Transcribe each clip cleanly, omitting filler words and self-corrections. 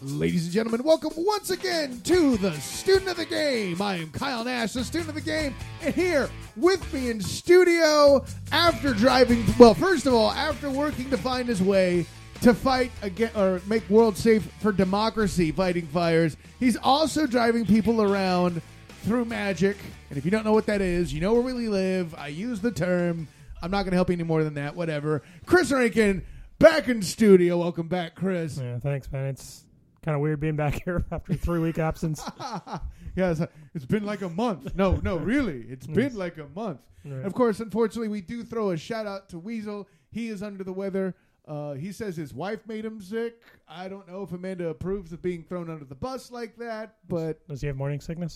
Ladies and gentlemen, welcome once again to the Student of the Game. I am Kyle Nash, the Student of the Game, and here with me in studio after driving, well, first of all, after working to find his way to fight again or make world safe for democracy, fighting fires, he's also driving people around through magic. And if you don't know what that is, you know where we live. I use the term. I'm not going to help you any more than that. Whatever. Chris Rankin, back in studio. Welcome back, Chris. Yeah, thanks, man. It's kind of weird being back here after a 3-week absence. Yeah, it's been like a month. No, really. It's been like a month. Right. Of course, unfortunately, we do throw a shout-out to Weasel. He is under the weather. He says his wife made him sick. I don't know if Amanda approves of being thrown under the bus like that, but... Does he have morning sickness?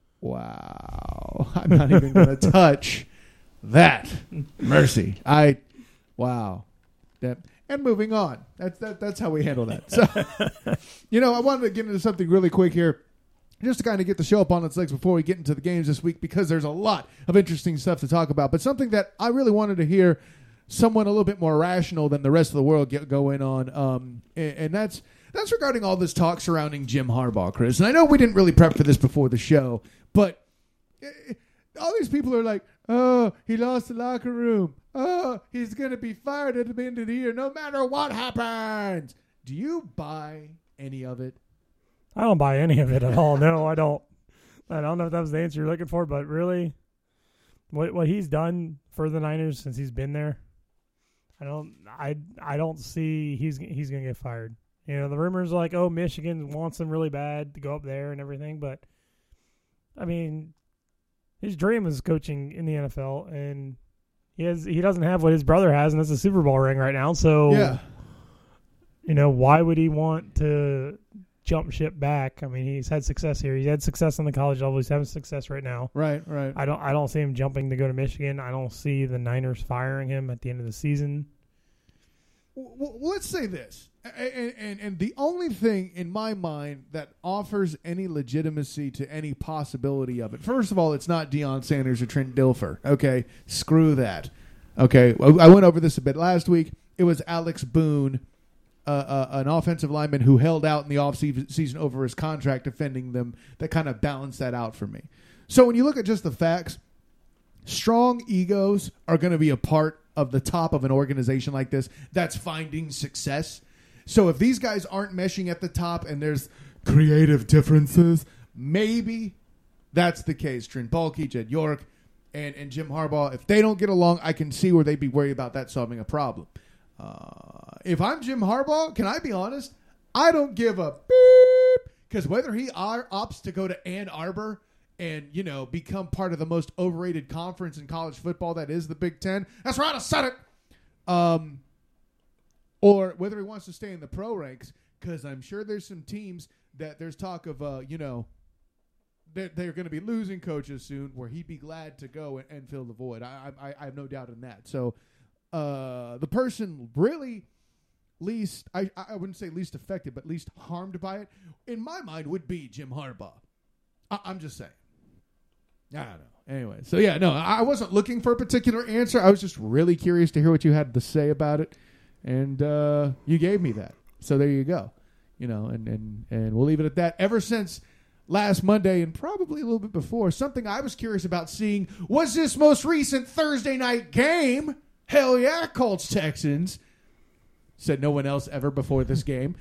Wow. I'm not even going to touch that. Mercy. Wow. And moving on. That's how we handle that. So, I wanted to get into something really quick here, just to kind of get the show up on its legs before we get into the games this week, because there's a lot of interesting stuff to talk about. But something that I really wanted to hear someone a little bit more rational than the rest of the world going on, and that's regarding all this talk surrounding Jim Harbaugh, Chris. And I know we didn't really prep for this before the show, but all these people are like, oh, he lost the locker room. Oh, he's going to be fired at the end of the year no matter what happens. Do you buy any of it? I don't buy any of it at all. No, I don't. I don't know if that was the answer you're looking for, but really, what he's done for the Niners since he's been there, I don't see he's going to get fired. The rumors are like, oh, Michigan wants him really bad to go up there and everything, but I mean, his dream is coaching in the NFL, and he doesn't have what his brother has, and that's a Super Bowl ring right now. So, yeah. Why would he want to jump ship back? I mean, he's had success here. He's had success on the college level. He's having success right now. Right. I don't see him jumping to go to Michigan. I don't see the Niners firing him at the end of the season. Well, let's say this, and the only thing in my mind that offers any legitimacy to any possibility of it, first of all, it's not Deion Sanders or Trent Dilfer. Okay, screw that. Okay, I went over this a bit last week. It was Alex Boone, an offensive lineman who held out in the offseason over his contract, defending them, that kind of balanced that out for me. So when you look at just the facts, strong egos are going to be a part of the top of an organization like this that's finding success. So if these guys aren't meshing at the top and there's creative differences, maybe that's the case. Trent Baalke, Jed York, and Jim Harbaugh, if they don't get along, I can see where they'd be worried about that solving a problem. If I'm Jim Harbaugh, can I be honest? I don't give a beep, because whether he opts to go to Ann Arbor and, become part of the most overrated conference in college football that is the Big Ten. That's right, I said it. Or whether he wants to stay in the pro ranks, because I'm sure there's some teams that there's talk of, they're going to be losing coaches soon, where he'd be glad to go and fill the void. I have no doubt in that. So the person really least, I wouldn't say least affected, but least harmed by it, in my mind, would be Jim Harbaugh. I'm just saying. I don't know. Anyway, so yeah, no, I wasn't looking for a particular answer. I was just really curious to hear what you had to say about it, and you gave me that. So there you go. And we'll leave it at that. Ever since last Monday, and probably a little bit before, something I was curious about seeing was this most recent Thursday night game. Hell yeah, Colts Texans. Said no one else ever before this game.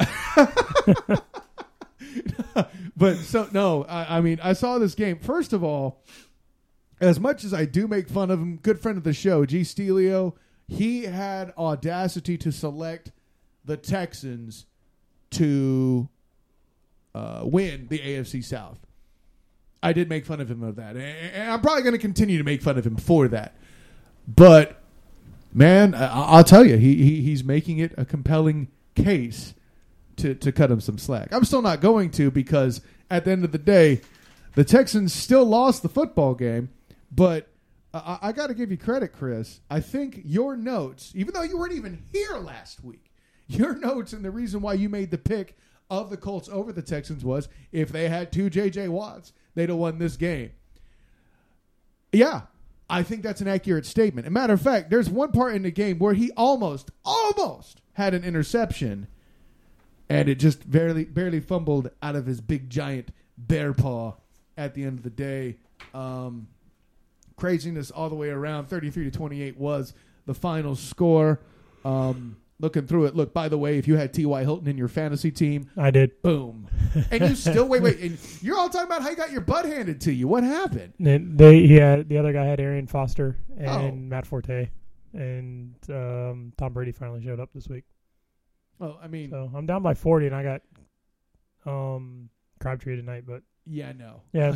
But so, no, I mean, I saw this game. First of all, as much as I do make fun of him, good friend of the show, G. Stelio, he had audacity to select the Texans to win the AFC South. I did make fun of him of that. And I'm probably going to continue to make fun of him for that. But, man, I'll tell you, he's making it a compelling case to cut him some slack. I'm still not going to, because at the end of the day, the Texans still lost the football game. But I got to give you credit, Chris. I think your notes, even though you weren't even here last week, your notes and the reason why you made the pick of the Colts over the Texans was if they had 2 J.J. Watts, they'd have won this game. Yeah, I think that's an accurate statement. As a matter of fact, there's one part in the game where he almost had an interception. and it just barely fumbled out of his big giant bear paw at the end of the day. Craziness all the way around. 33-28 was the final score. Looking through it, look, by the way, if you had T.Y. Hilton in your fantasy team, I did. Boom. And you still wait. And you're all talking about how you got your butt handed to you. What happened? The other guy had Arian Foster and Matt Forte, and Tom Brady finally showed up this week. Well, I mean, so I'm down by 40, and I got Crabtree tonight, but yeah, no. Yeah,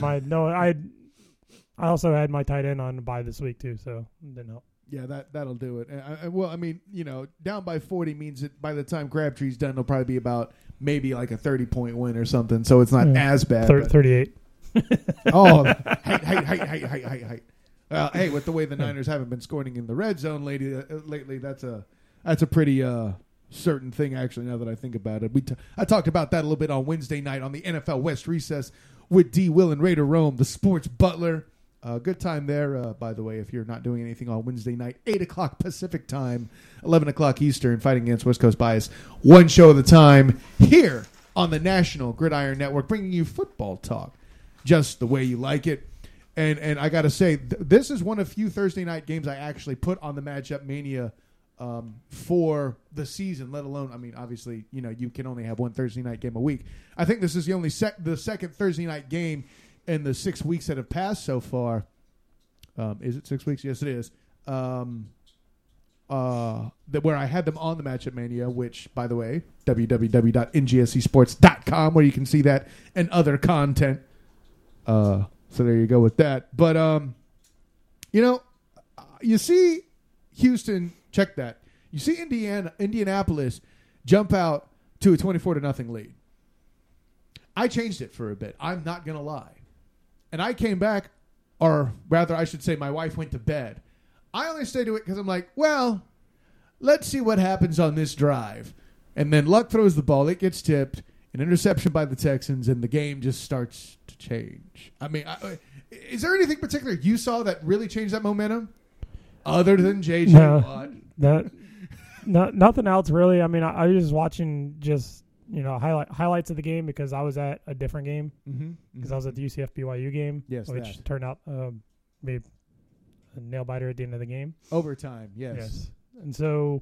I also had my tight end on bye this week too, so it didn't help. Yeah, that'll do it. Well, I mean, down by 40 means that by the time Crabtree's done, it'll probably be about maybe like a 30-point win or something. So it's not as bad. 38. Oh, hey. Hey, with the way the Niners haven't been scoring in the red zone lately, that's a pretty certain thing. Actually, now that I think about it, I talked about that a little bit on Wednesday night on the NFL West Recess with D. Will and Raider Rome, the sports butler. Good time there, by the way, if you're not doing anything on Wednesday night, 8 o'clock Pacific time, 11 o'clock Eastern, fighting against West Coast bias. One show at a time here on the National Gridiron Network, bringing you football talk just the way you like it. And I got to say, this is one of few Thursday night games I actually put on the Matchup Mania for the season, let alone, I mean, obviously, you can only have one Thursday night game a week. I think this is the second Thursday night game in the 6 weeks that have passed so far. Is it 6 weeks? Yes, it is. Where I had them on the Matchup Mania, which, by the way, www.ngscsports.com, where you can see that and other content. So there you go with that. But, you see Houston, check that. You see Indianapolis jump out to a 24-0 lead. I changed it for a bit. I'm not going to lie. And I came back, or rather I should say my wife went to bed. I only stayed to it because I'm like, well, let's see what happens on this drive. And then Luck throws the ball. It gets tipped. An interception by the Texans, and the game just starts to change. I mean, is there anything particular you saw that really changed that momentum? Other than J.J. Watt? Nothing else really. I mean, I was just watching highlights of the game because I was at a different game because I was at the UCF BYU game, which turned out be a nail biter at the end of the game. Overtime, yes. And so,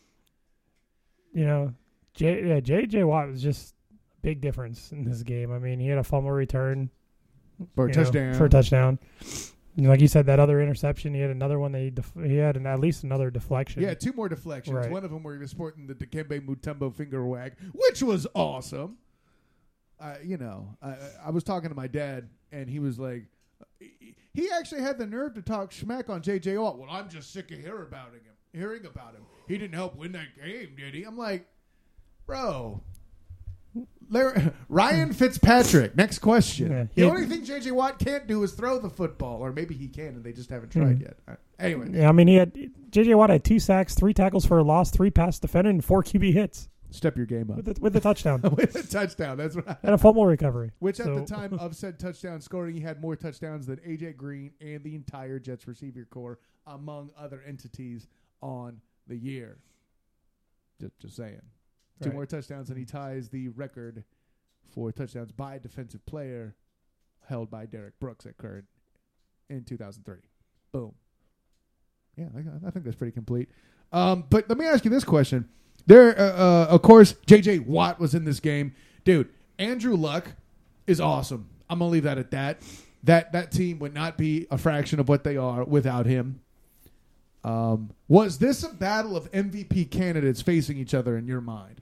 J.J. Watt was just a big difference in this game. I mean, he had a fumble return for a touchdown. Like you said, that other interception, he had another one that he had at least another deflection. Yeah, 2 more deflections. Right. One of them where he was sporting the Dikembe Mutombo finger wag, which was awesome. I was talking to my dad, and he was like, he actually had the nerve to talk smack on J.J. Watt. Well, I'm just sick of hearing about him. He didn't help win that game, did he? I'm like, bro. Ryan Fitzpatrick. Next question. Yeah, the only thing J.J. Watt can't do is throw the football, or maybe he can, and they just haven't tried yet. Anyway. Yeah, I mean, J.J. Watt had 2 sacks, 3 tackles for a loss, 3 pass defended, and 4 QB hits. Step your game up. With a touchdown. With a touchdown, that's right. And a fumble recovery. Which at the time of said touchdown scoring, he had more touchdowns than A.J. Green and the entire Jets receiver corps, among other entities, on the year. Just saying. 2 more touchdowns, and he ties the record for touchdowns by a defensive player held by Derek Brooks at Current in 2003. Boom. Yeah, I think that's pretty complete. But let me ask you this question. Of course, J.J. Watt was in this game. Dude, Andrew Luck is awesome. I'm going to leave that at that. That team would not be a fraction of what they are without him. Was this a battle of MVP candidates facing each other in your mind?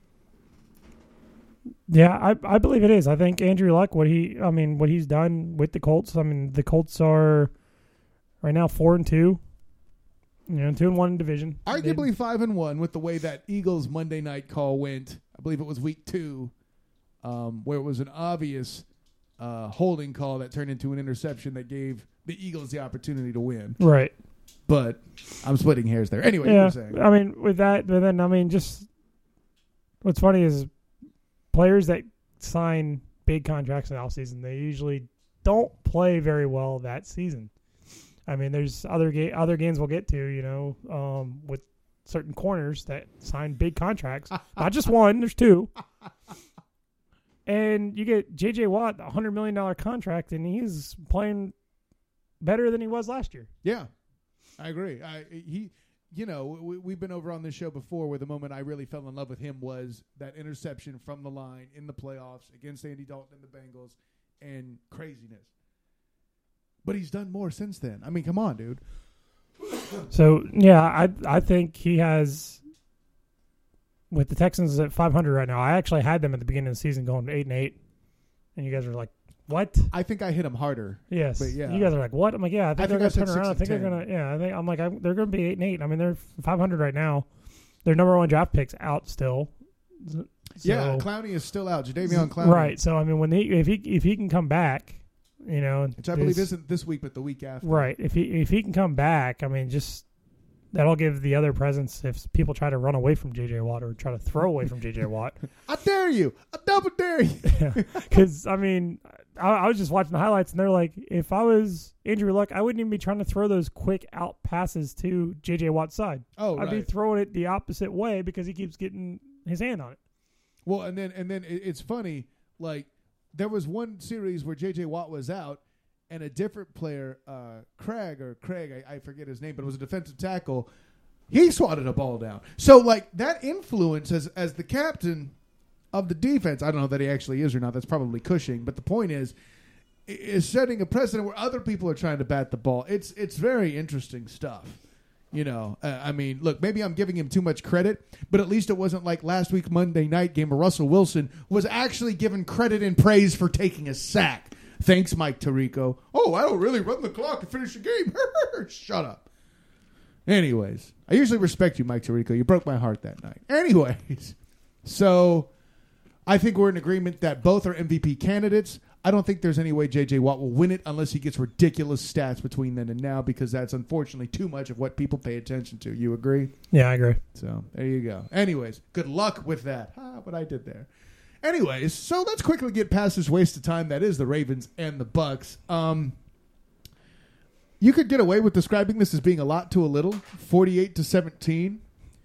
Yeah, I believe it is. I think Andrew Luck, what he's done with the Colts. I mean, the Colts are right now 4-2. 2-1 in division. Arguably 5-1 with the way that Eagles Monday night call went. I believe it was week 2, where it was an obvious holding call that turned into an interception that gave the Eagles the opportunity to win. Right. But I'm splitting hairs there. Anyway, yeah, you were saying. I mean, with that, but then, just what's funny is players that sign big contracts in the offseason, they usually don't play very well that season. I mean, there's other games we'll get to, with certain corners that sign big contracts. Not just one, there's 2. And you get J.J. Watt, a $100 million contract, and he's playing better than he was last year. Yeah, I agree. We've been over on this show before where the moment I really fell in love with him was that interception from the line in the playoffs against Andy Dalton and the Bengals and craziness. But he's done more since then. I mean, come on, dude. So, yeah, I think he has, with the Texans at 500 right now, I actually had them at the beginning of the season going 8-8, and you guys are like, what? I think I hit him harder. Yes. But yeah. You guys are like, what? I'm like, yeah, I think they're going to turn around. I think they're 6-10. going to, yeah, they're going to be 8-8. I mean, they're 500 right now. Their number one draft pick's out still. So, yeah, Clowney is still out. Jadeveon Clowney. Right. So, I mean, if he can come back, you know. Which I believe isn't this week, but the week after. Right. If he can come back, I mean, just that'll give the other presence if people try to run away from J.J. Watt or try to throw away from J.J. Watt. I dare you. I double dare you. Because, I mean, I was just watching the highlights, and they're like, if I was Andrew Luck, I wouldn't even be trying to throw those quick out passes to J.J. Watt's side. Oh, I'd be throwing it the opposite way because he keeps getting his hand on it. Well, and then it's funny, like, there was one series where J.J. Watt was out, and a different player, Craig, I forget his name, but it was a defensive tackle, he swatted a ball down. So, like, that influence as the captain of the defense, I don't know that he actually is or not, that's probably Cushing, but the point is setting a precedent where other people are trying to bat the ball. It's very interesting stuff. You know, I mean, look, maybe I'm giving him too much credit, but at least it wasn't like last week Monday night game where Russell Wilson was actually given credit and praise for taking a sack. Thanks, Mike Tirico. Oh, I don't really run the clock to finish the game. Shut up. Anyways, I usually respect you, Mike Tirico. You broke my heart that night. Anyways, so I think we're in agreement that both are MVP candidates. I don't think there's any way J.J. Watt will win it unless he gets ridiculous stats between then and now, because that's unfortunately too much of what people pay attention to. You agree? Yeah, I agree. So there you go. Anyways, good luck with that. What I did there. Anyways, so let's quickly get past this waste of time that is the Ravens and the Bucks. You could get away with describing this as being a lot to a little, 48-17.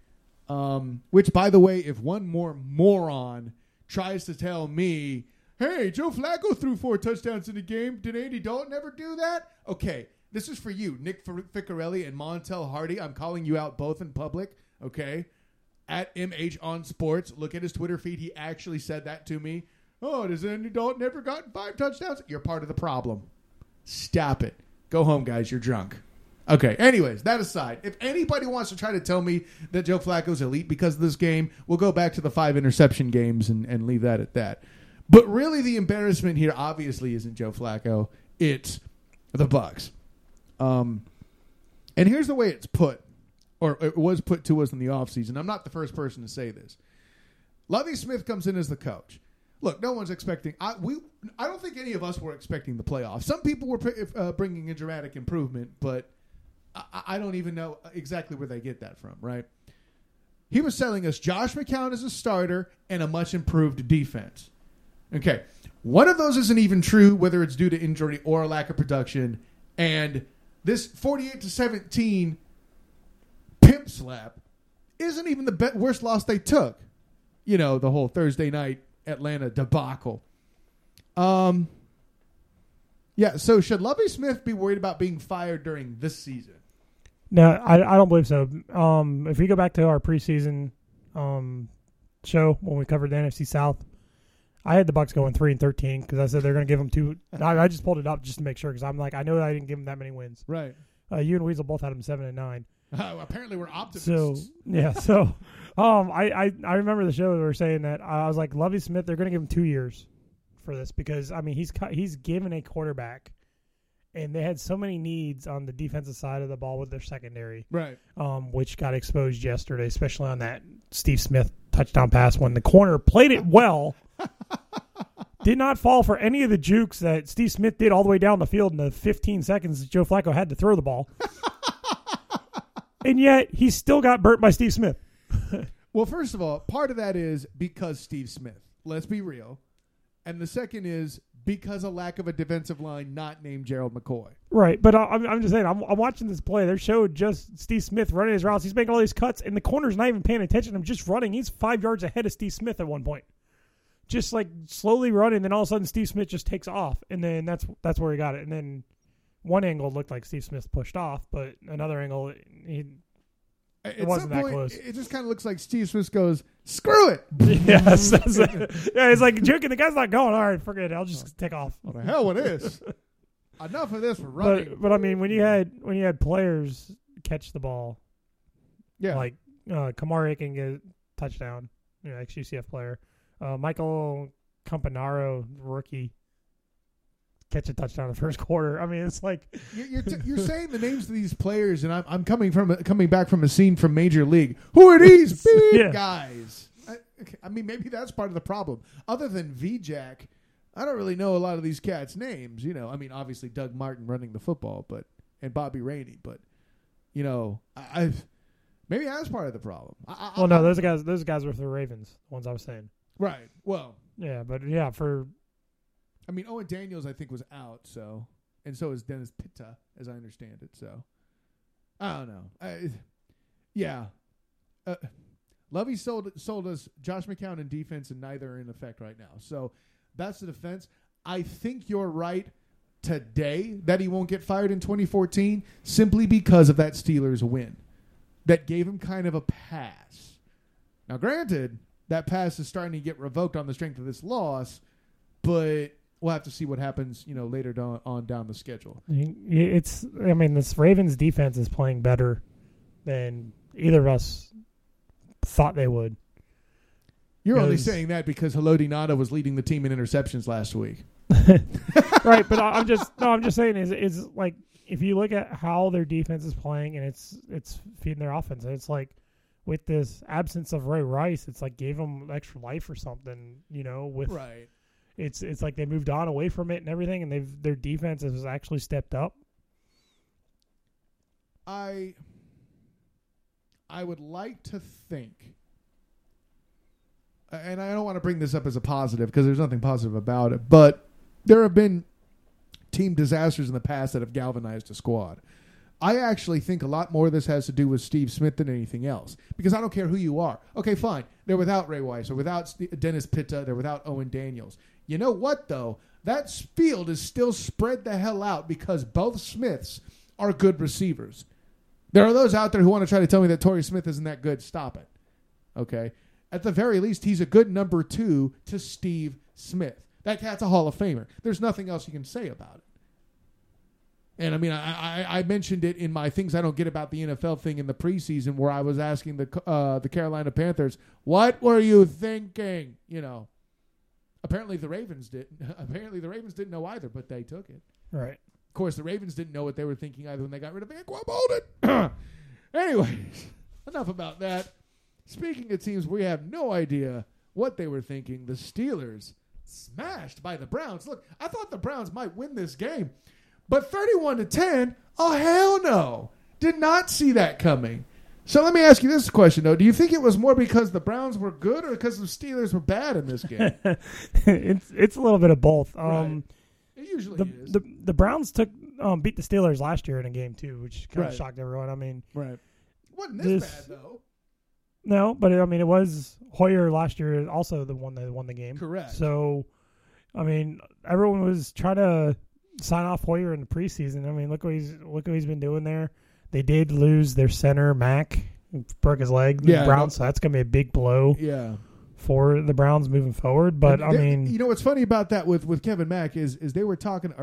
Which, by the way, if one more moron tries to tell me, hey, Joe Flacco threw 4 touchdowns in the game, did Andy Dalton ever do that? Okay, this is for you, Nick Ficcarelli and Montel Hardy. I'm calling you out both in public, okay? At MH on Sports. Look at his Twitter feed. He actually said that to me. Oh, does Andy Dalton ever gotten 5 touchdowns? You're part of the problem. Stop it. Go home, guys. You're drunk. Okay, anyways, that aside, if anybody wants to try to tell me that Joe Flacco's elite because of this game, we'll go back to the 5 interception games and leave that at that. But really the embarrassment here obviously isn't Joe Flacco. It's the Bucs. And here's the way it's put, or it was put to us in the offseason. I'm not the first person to say this. Lovie Smith comes in as the coach. Look, no one's expecting. I don't think any of us were expecting the playoffs. Some people were bringing a dramatic improvement, but I don't even know exactly where they get that from, right? He was selling us Josh McCown as a starter and a much improved defense. Okay, one of those isn't even true, whether it's due to injury or a lack of production. And this 48-17 pimp slap isn't even the worst loss they took. You know, the whole Thursday night Atlanta debacle. Yeah, so should Lovie Smith be worried about being fired during this season? No, I don't believe so. If we go back to our preseason show when we covered the NFC South, I had the Bucs going 3-13 because I said they're going to give them 2. I just pulled it up just to make sure because I'm like, I know that I didn't give them that many wins. Right. You and Weasel both had them 7-9. Apparently we're optimists. So yeah, so I remember the show we were saying that I was like, Lovie Smith, they're going to give him 2 years for this because I mean he's given a quarterback, and they had so many needs on the defensive side of the ball with their secondary, right? Which got exposed yesterday, especially on that Steve Smith touchdown pass when the corner played it well. Did not fall for any of the jukes that Steve Smith did all the way down the field in the 15 seconds that Joe Flacco had to throw the ball. And yet, he still got burnt by Steve Smith. Well, first of all, part of that is because Steve Smith. Let's be real. And the second is because of lack of a defensive line not named Gerald McCoy. Right, but I'm just saying, I'm watching this play. They showed just Steve Smith running his routes. He's making all these cuts, and the corner's not even paying attention. I'm just running. He's 5 yards ahead of Steve Smith at one point. just like slowly running. Then all of a sudden, Steve Smith just takes off, and then that's where he got it. And then one angle looked like Steve Smith pushed off, but another angle, it wasn't that close. It just kind of looks like Steve Smith goes, "Screw it." Yes, it's like joking. The guy's not going. All right, forget it. I'll just take off. What the hell with this? Enough of this for running. But I mean, when you had players catch the ball, like Kamari can get a touchdown, ex-UCF player. Michael Campanaro, rookie, catch a touchdown in the first quarter. I mean, it's like you're saying the names of these players, and I'm coming back from a scene from Major League. Who are these big guys? I mean, maybe that's part of the problem. Other than VJack, I don't really know a lot of these cats' names. I mean, obviously Doug Martin running the football, and Bobby Rainey, but maybe that's part of the problem. No, those guys were for the Ravens, the ones I was saying. Right. Well. Yeah, but I mean, Owen Daniels, I think, was out, and so is Dennis Pitta, as I understand it. So, I don't know. Lovey sold us Josh McCown in defense, and neither are in effect right now. So, that's the defense. I think you're right today that he won't get fired in 2014 simply because of that Steelers win. That gave him kind of a pass. Now, granted, that pass is starting to get revoked on the strength of this loss, but we'll have to see what happens, later on down the schedule. This Ravens defense is playing better than either of us thought they would. You're only saying that because Haloti Ngata was leading the team in interceptions last week. Right, but I'm just saying is like if you look at how their defense is playing and it's feeding their offense, it's like with this absence of Ray Rice, it's like gave them extra life or something, right. It's like they moved on away from it and everything, and their defense has actually stepped up. I would like to think, and I don't want to bring this up as a positive because there's nothing positive about it, but there have been team disasters in the past that have galvanized a squad. I actually think a lot more of this has to do with Steve Smith than anything else, because I don't care who you are. Okay, fine. They're without Ray Rice. They're without Dennis Pitta. They're without Owen Daniels. You know what, though? That field is still spread the hell out because both Smiths are good receivers. There are those out there who want to try to tell me that Torrey Smith isn't that good. Stop it. Okay? At the very least, he's a good number 2 to Steve Smith. That cat's a Hall of Famer. There's nothing else you can say about it. And, I mean, I mentioned it in my Things I Don't Get About the NFL thing in the preseason where I was asking the Carolina Panthers, what were you thinking? Apparently the Ravens didn't know either, but they took it. Right. Of course, the Ravens didn't know what they were thinking either when they got rid of Anquan Boldin. Anyways, enough about that. Speaking of teams, we have no idea what they were thinking. The Steelers smashed by the Browns. Look, I thought the Browns might win this game. But 31-10, oh, hell no. Did not see that coming. So let me ask you this question, though. Do you think it was more because the Browns were good or because the Steelers were bad in this game? It's a little bit of both. Right. It usually is. The Browns beat the Steelers last year in a game, too, which kind of shocked everyone. I mean, right. It wasn't this bad, though. No, but it was Hoyer last year also the one that won the game. Correct. So, I mean, everyone was trying to sign off Hoyer in the preseason. I mean, look what he's been doing there. They did lose their center, Mack, broke his leg. The Browns, so that's going to be a big blow. Yeah. For the Browns moving forward, but I mean, what's funny about that with Kevin Mack is they were talking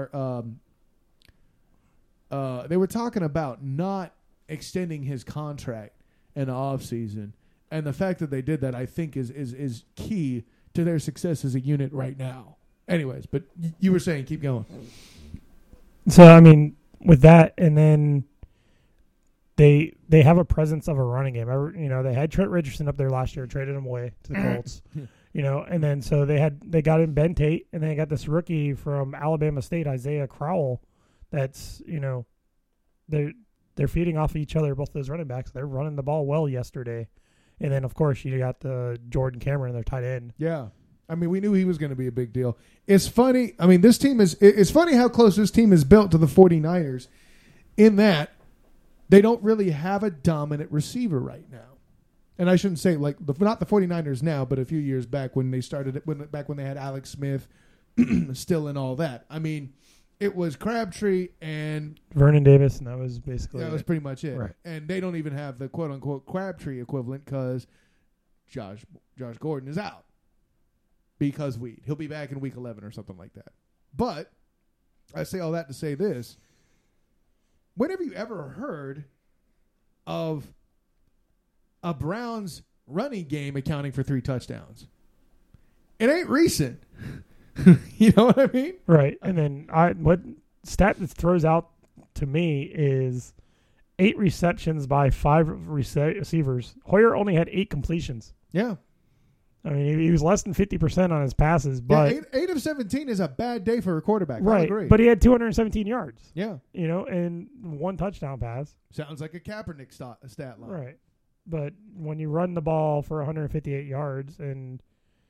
about not extending his contract in the offseason, and the fact that they did that, I think, is key to their success as a unit right now. Anyways, but you were saying, keep going. So I mean, with that, and then they have a presence of a running game. They had Trent Richardson up there last year, traded him away to the Colts. And then so they got in Ben Tate, and they got this rookie from Alabama State, Isaiah Crowell. That's they're feeding off each other, both those running backs. They're running the ball well yesterday, and then of course you got the Jordan Cameron, their tight end. Yeah. I mean, we knew he was going to be a big deal. It's funny. I mean, it's funny how close this team is built to the 49ers in that they don't really have a dominant receiver right now. And I shouldn't say not the 49ers now, but a few years back when they started back when they had Alex Smith still and all that. I mean, it was Crabtree and Vernon Davis, and that was basically that was pretty much it. Right. And they don't even have the quote unquote Crabtree equivalent because Josh Gordon is out because he'll be back in week 11 or something like that. But I say all that to say this: when have you ever heard of a Browns running game accounting for 3 touchdowns? It ain't recent. You know what I mean? Right. And then what stat that throws out to me is 8 receptions by 5 receivers. Hoyer only had 8 completions. Yeah. I mean, he was less than 50% on his passes, but 8 of 17 is a bad day for a quarterback. right. I agree. But he had 217 yards. Yeah. And 1 touchdown pass. Sounds like a Kaepernick stat line. Right. But when you run the ball for 158 yards and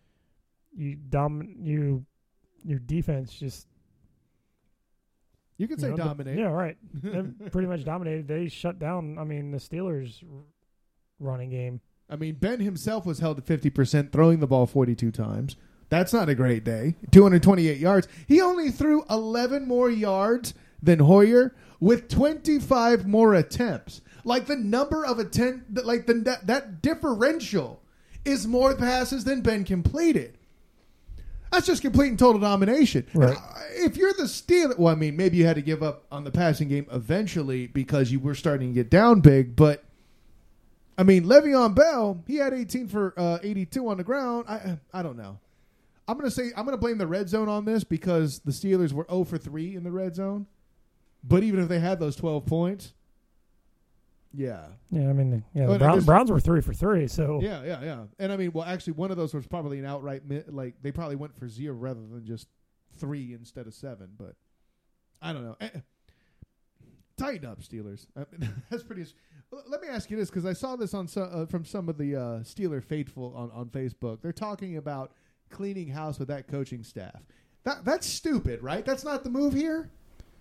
your defense just You could say dominate. Yeah, right. They pretty much dominated. They shut down, the Steelers' running game. I mean, Ben himself was held at 50%, throwing the ball 42 times. That's not a great day. 228 yards. He only threw 11 more yards than Hoyer with 25 more attempts. Like the number of that differential is more passes than Ben completed. That's just complete and total domination. Right. If you're the Steelers, well, I mean, maybe you had to give up on the passing game eventually because you were starting to get down big, but I mean, Le'Veon Bell, he had 18 for 82 on the ground. I don't know. I'm going to blame the red zone on this because the Steelers were 0 for 3 in the red zone. But even if they had those 12 points, yeah. Yeah, the Browns were 3 for 3, so. Yeah. And I mean, well, actually, one of those was probably an outright, they probably went for 0 rather than just 3 instead of 7. But I don't know. Tighten up, Steelers. That's pretty. Let me ask you this, because I saw this from some of the Steeler faithful on Facebook. They're talking about cleaning house with that coaching staff. That's stupid, right? That's not the move here.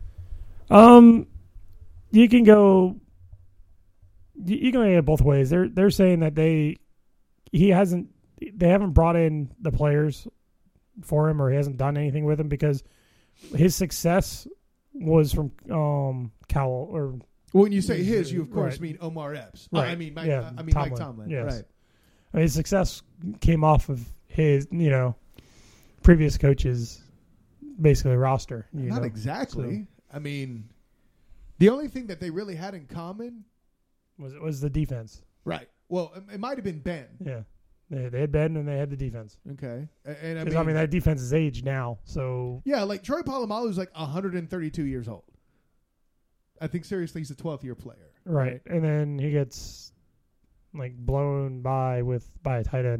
You can go. You can go both ways. They're saying that they haven't brought in the players for him, or he hasn't done anything with him because his success was from Cowell or. When you say his, you of course right. mean Omar Epps. Right. I mean Tomlin. Mike Tomlin. Yes. Right. His success came off of his, previous coaches, basically roster. Not exactly. So. I mean, the only thing that they really had in common was the defense. Right. Well, it might have been Ben. Yeah. They had Ben and they had the defense. Okay. And I mean that defense is aged now, so. Yeah, like Troy Polamalu's like 132 years old. I think seriously he's a 12th-year player. Right. And then he gets blown by a tight end.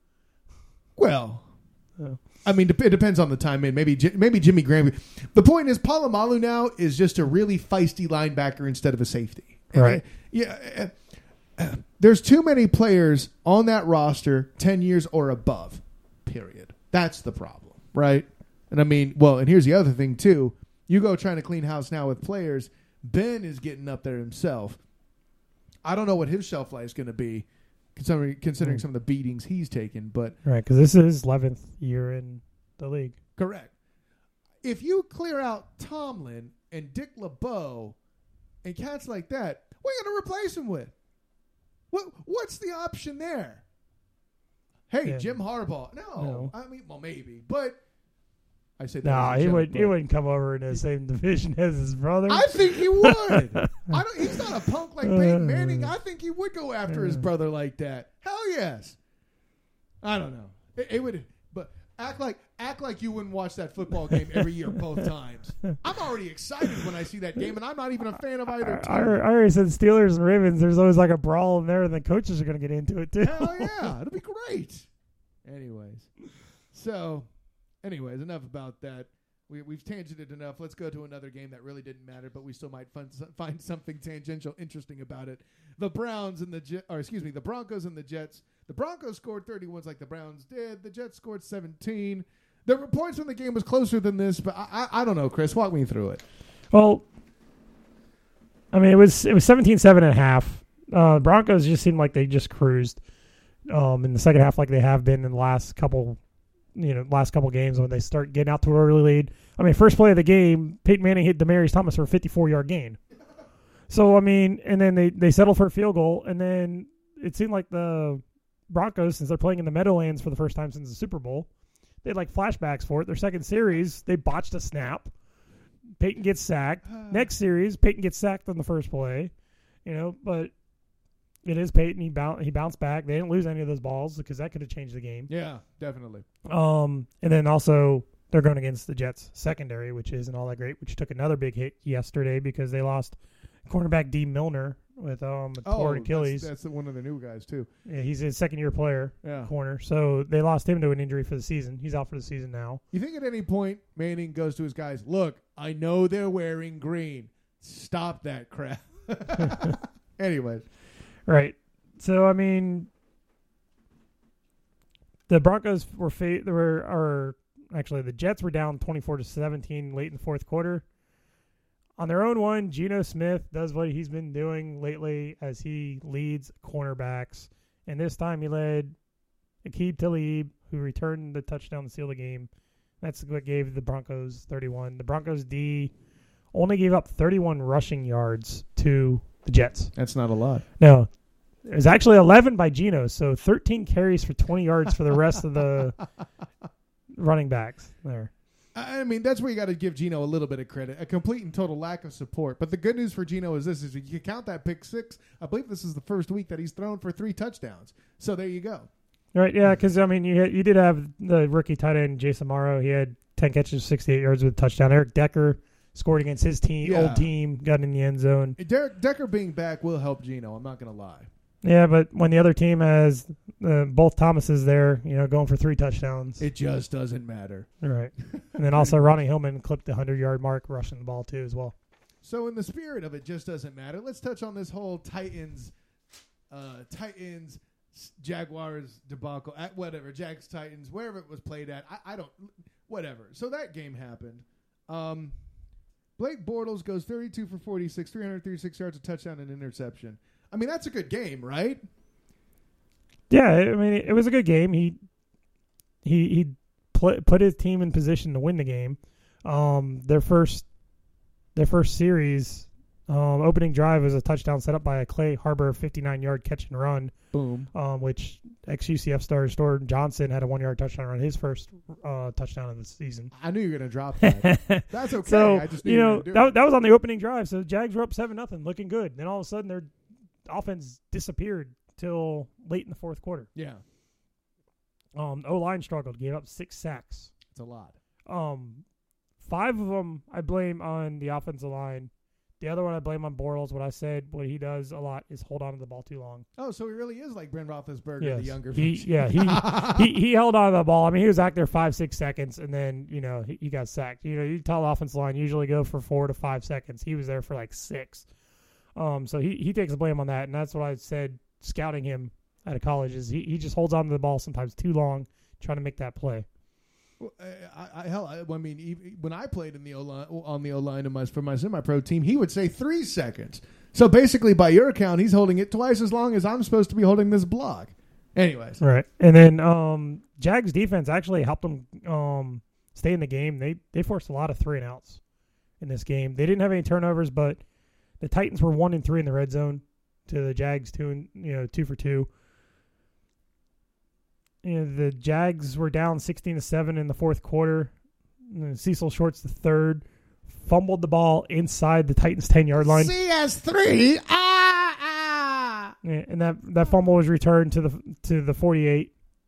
Well, I mean, it depends on the time. Maybe Jimmy Graham. The point is, Polamalu now is just a really feisty linebacker instead of a safety. Right. Yeah. There's too many players on that roster 10 years or above, period. That's the problem, right? And I mean, well, and here's the other thing, too. You go trying to clean house now with players. Ben is getting up there himself. I don't know what his shelf life is going to be, considering some of the beatings he's taken. But right, because this is his 11th year in the league. Correct. If you clear out Tomlin and Dick LeBeau and cats like that, what are you going to replace him with? What's the option there? Hey, Jim Harbaugh. No. I mean, well, maybe, but I say that. No, he wouldn't come over in the same division as his brother. I think he would. He's not a punk like Peyton Manning. I think he would go after his brother like that. Hell yes. I don't know. It would, but act like you wouldn't watch that football game every year both times. I'm already excited when I see that game, and I'm not even a fan of either team. I already said Steelers and Ravens. There's always a brawl in there, and the coaches are going to get into it too. Hell yeah, it'll be great. Anyways, enough about that. We've tangented enough. Let's go to another game that really didn't matter, but we still might find something tangential interesting about it. The Broncos and the Jets. The Broncos scored 31 like the Browns did. The Jets scored 17. There were points when the game was closer than this, but I don't know, Chris. Walk me through it. Well, I mean, it was 17-7 at half. Broncos just seemed like they just cruised. in the second half like they have been in the last couple games when they start getting out to an early lead. I mean, first play of the game, Peyton Manning hit Demaryius Thomas for a 54-yard gain. So, I mean, and then they settled for a field goal, and then it seemed like the Broncos, since they're playing in the Meadowlands for the first time since the Super Bowl, they had like flashbacks for it. Their second series, they botched a snap. Peyton gets sacked. Next series, Peyton gets sacked on the first play. But it is Peyton. He bounced back. They didn't lose any of those balls because that could have changed the game. Yeah, definitely. And then also they're going against the Jets secondary, which isn't all that great, which took another big hit yesterday because they lost cornerback D. Milner with a torn Achilles. That's one of the new guys too. Yeah, he's a second-year player, yeah. Corner. So they lost him to an injury for the season. He's out for the season now. You think at any point Manning goes to his guys, look, I know they're wearing green. Stop that crap. Anyways. Right. So, I mean, the Broncos the Jets were down 24-17 late in the fourth quarter. On their own one, Geno Smith does what he's been doing lately as he leads cornerbacks. And this time he led Aqib Talib, who returned the touchdown to seal the game. That's what gave the Broncos 31. The Broncos D only gave up 31 rushing yards to the Jets. That's not a lot. No. It was actually 11 by Geno, so 13 carries for 20 yards for the rest of the running backs there. I mean, that's where you got to give Geno a little bit of credit. A complete and total lack of support. But the good news for Geno is this: is you count that pick six. I believe this is the first week that he's thrown for 3 touchdowns. So there you go. Right, yeah, because, I mean, you did have the rookie tight end, Jason Morrow. He had 10 catches, 68 yards with a touchdown. Eric Decker scored against his old team, got in the end zone. Decker being back will help Geno. I'm not going to lie. Yeah, but when the other team has both Thomases there, going for 3 touchdowns. It just doesn't matter. Right. And then also Ronnie Hillman clipped the 100-yard mark rushing the ball, too, as well. So in the spirit of it just doesn't matter, let's touch on this whole Titans, Jaguars debacle, at whatever, Jags, Titans, wherever it was played at. I don't, whatever. So that game happened. Blake Bortles goes 32 for 46, 336 yards, a touchdown, and interception. I mean, that's a good game, right? Yeah, I mean, it was a good game. He put his team in position to win the game. Their first series, opening drive was a touchdown set up by a Clay Harbor 59-yard catch and run. Boom. Which ex-UCF star Storm Johnson had a 1-yard touchdown on his first touchdown of the season. I knew you were going to drop that. That's okay. So, I just knew that was on the opening drive. So Jags were up 7-0, looking good. Then all of a sudden their offense disappeared till late in the fourth quarter. Yeah. O-line struggled, gave up 6 sacks. It's a lot. 5 of them I blame on the offensive line. The other one I blame on Bortles. What he does a lot is hold on to the ball too long. Oh, so he really is like Brent Roethlisberger, yes. the younger version. He held on to the ball. I mean, he was out there 5-6 seconds, and then he got sacked. You tell the offensive line usually go for 4 to 5 seconds. He was there for like 6. So he takes the blame on that, and that's what I said scouting him out of college is he just holds on to the ball sometimes too long, trying to make that play. Well, I mean, when I played in the on the O-line for my semi-pro team, he would say 3 seconds. So basically, by your account, he's holding it twice as long as I'm supposed to be holding this block. Anyways, right, and then Jags defense actually helped them stay in the game. They forced a lot of 3-and-outs in this game. They didn't have any turnovers, but the Titans were 1-3 in the red zone to the Jags 2 for 2. The Jags were down 16-7 in the fourth quarter. Cecil Shorts the third fumbled the ball inside the Titans 10-yard line. CS3. And that fumble was returned to the 48.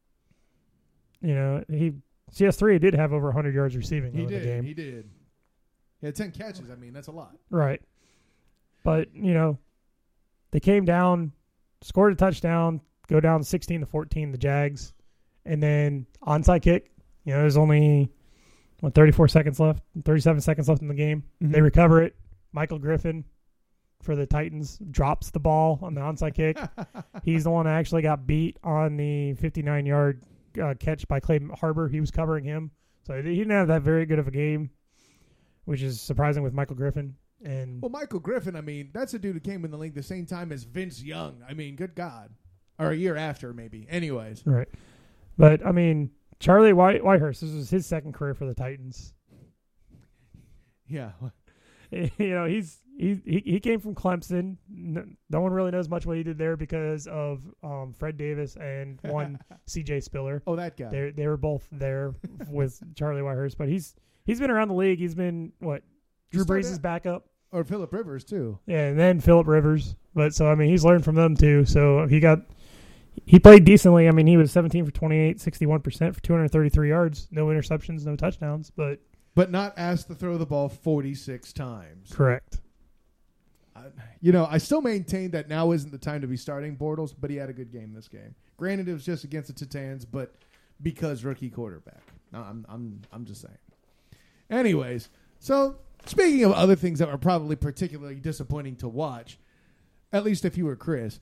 CS3 did have over 100 yards receiving in the game. He did. He had 10 catches. I mean, that's a lot. Right. But, they came down, scored a touchdown, go down 16-14, the Jags. And then onside kick, there's only 37 seconds left in the game. Mm-hmm. They recover it. Michael Griffin for the Titans drops the ball on the onside kick. He's the one that actually got beat on the 59-yard catch by Clay Harbor. He was covering him. So he didn't have that very good of a game, which is surprising with Michael Griffin. Well, Michael Griffin, I mean, that's a dude who came in the league the same time as Vince Young. I mean, good God. or a year after, maybe. Anyways, Right. But I mean, Charlie Whitehurst, this was his second career for the Titans. yeah. You know, he came from Clemson. No one really knows much what he did there because of Fred Davis and one C.J. Spiller. Oh, that guy. They were both there with Charlie Whitehurst, but he's been around the league. He's been Drew Brees' backup, or Phillip Rivers too. yeah, and then Phillip Rivers. But so I mean, he's learned from them too. So he played decently. I mean, he was 17 for 28, 61% for 233 yards, no interceptions, no touchdowns, but not asked to throw the ball 46 times. correct. I still maintain that now isn't the time to be starting Bortles, but he had a good game this game. Granted, it was just against the Titans, but because rookie quarterback. No, I'm just saying. Anyways, so speaking of other things that were probably particularly disappointing to watch, at least if you were Chris,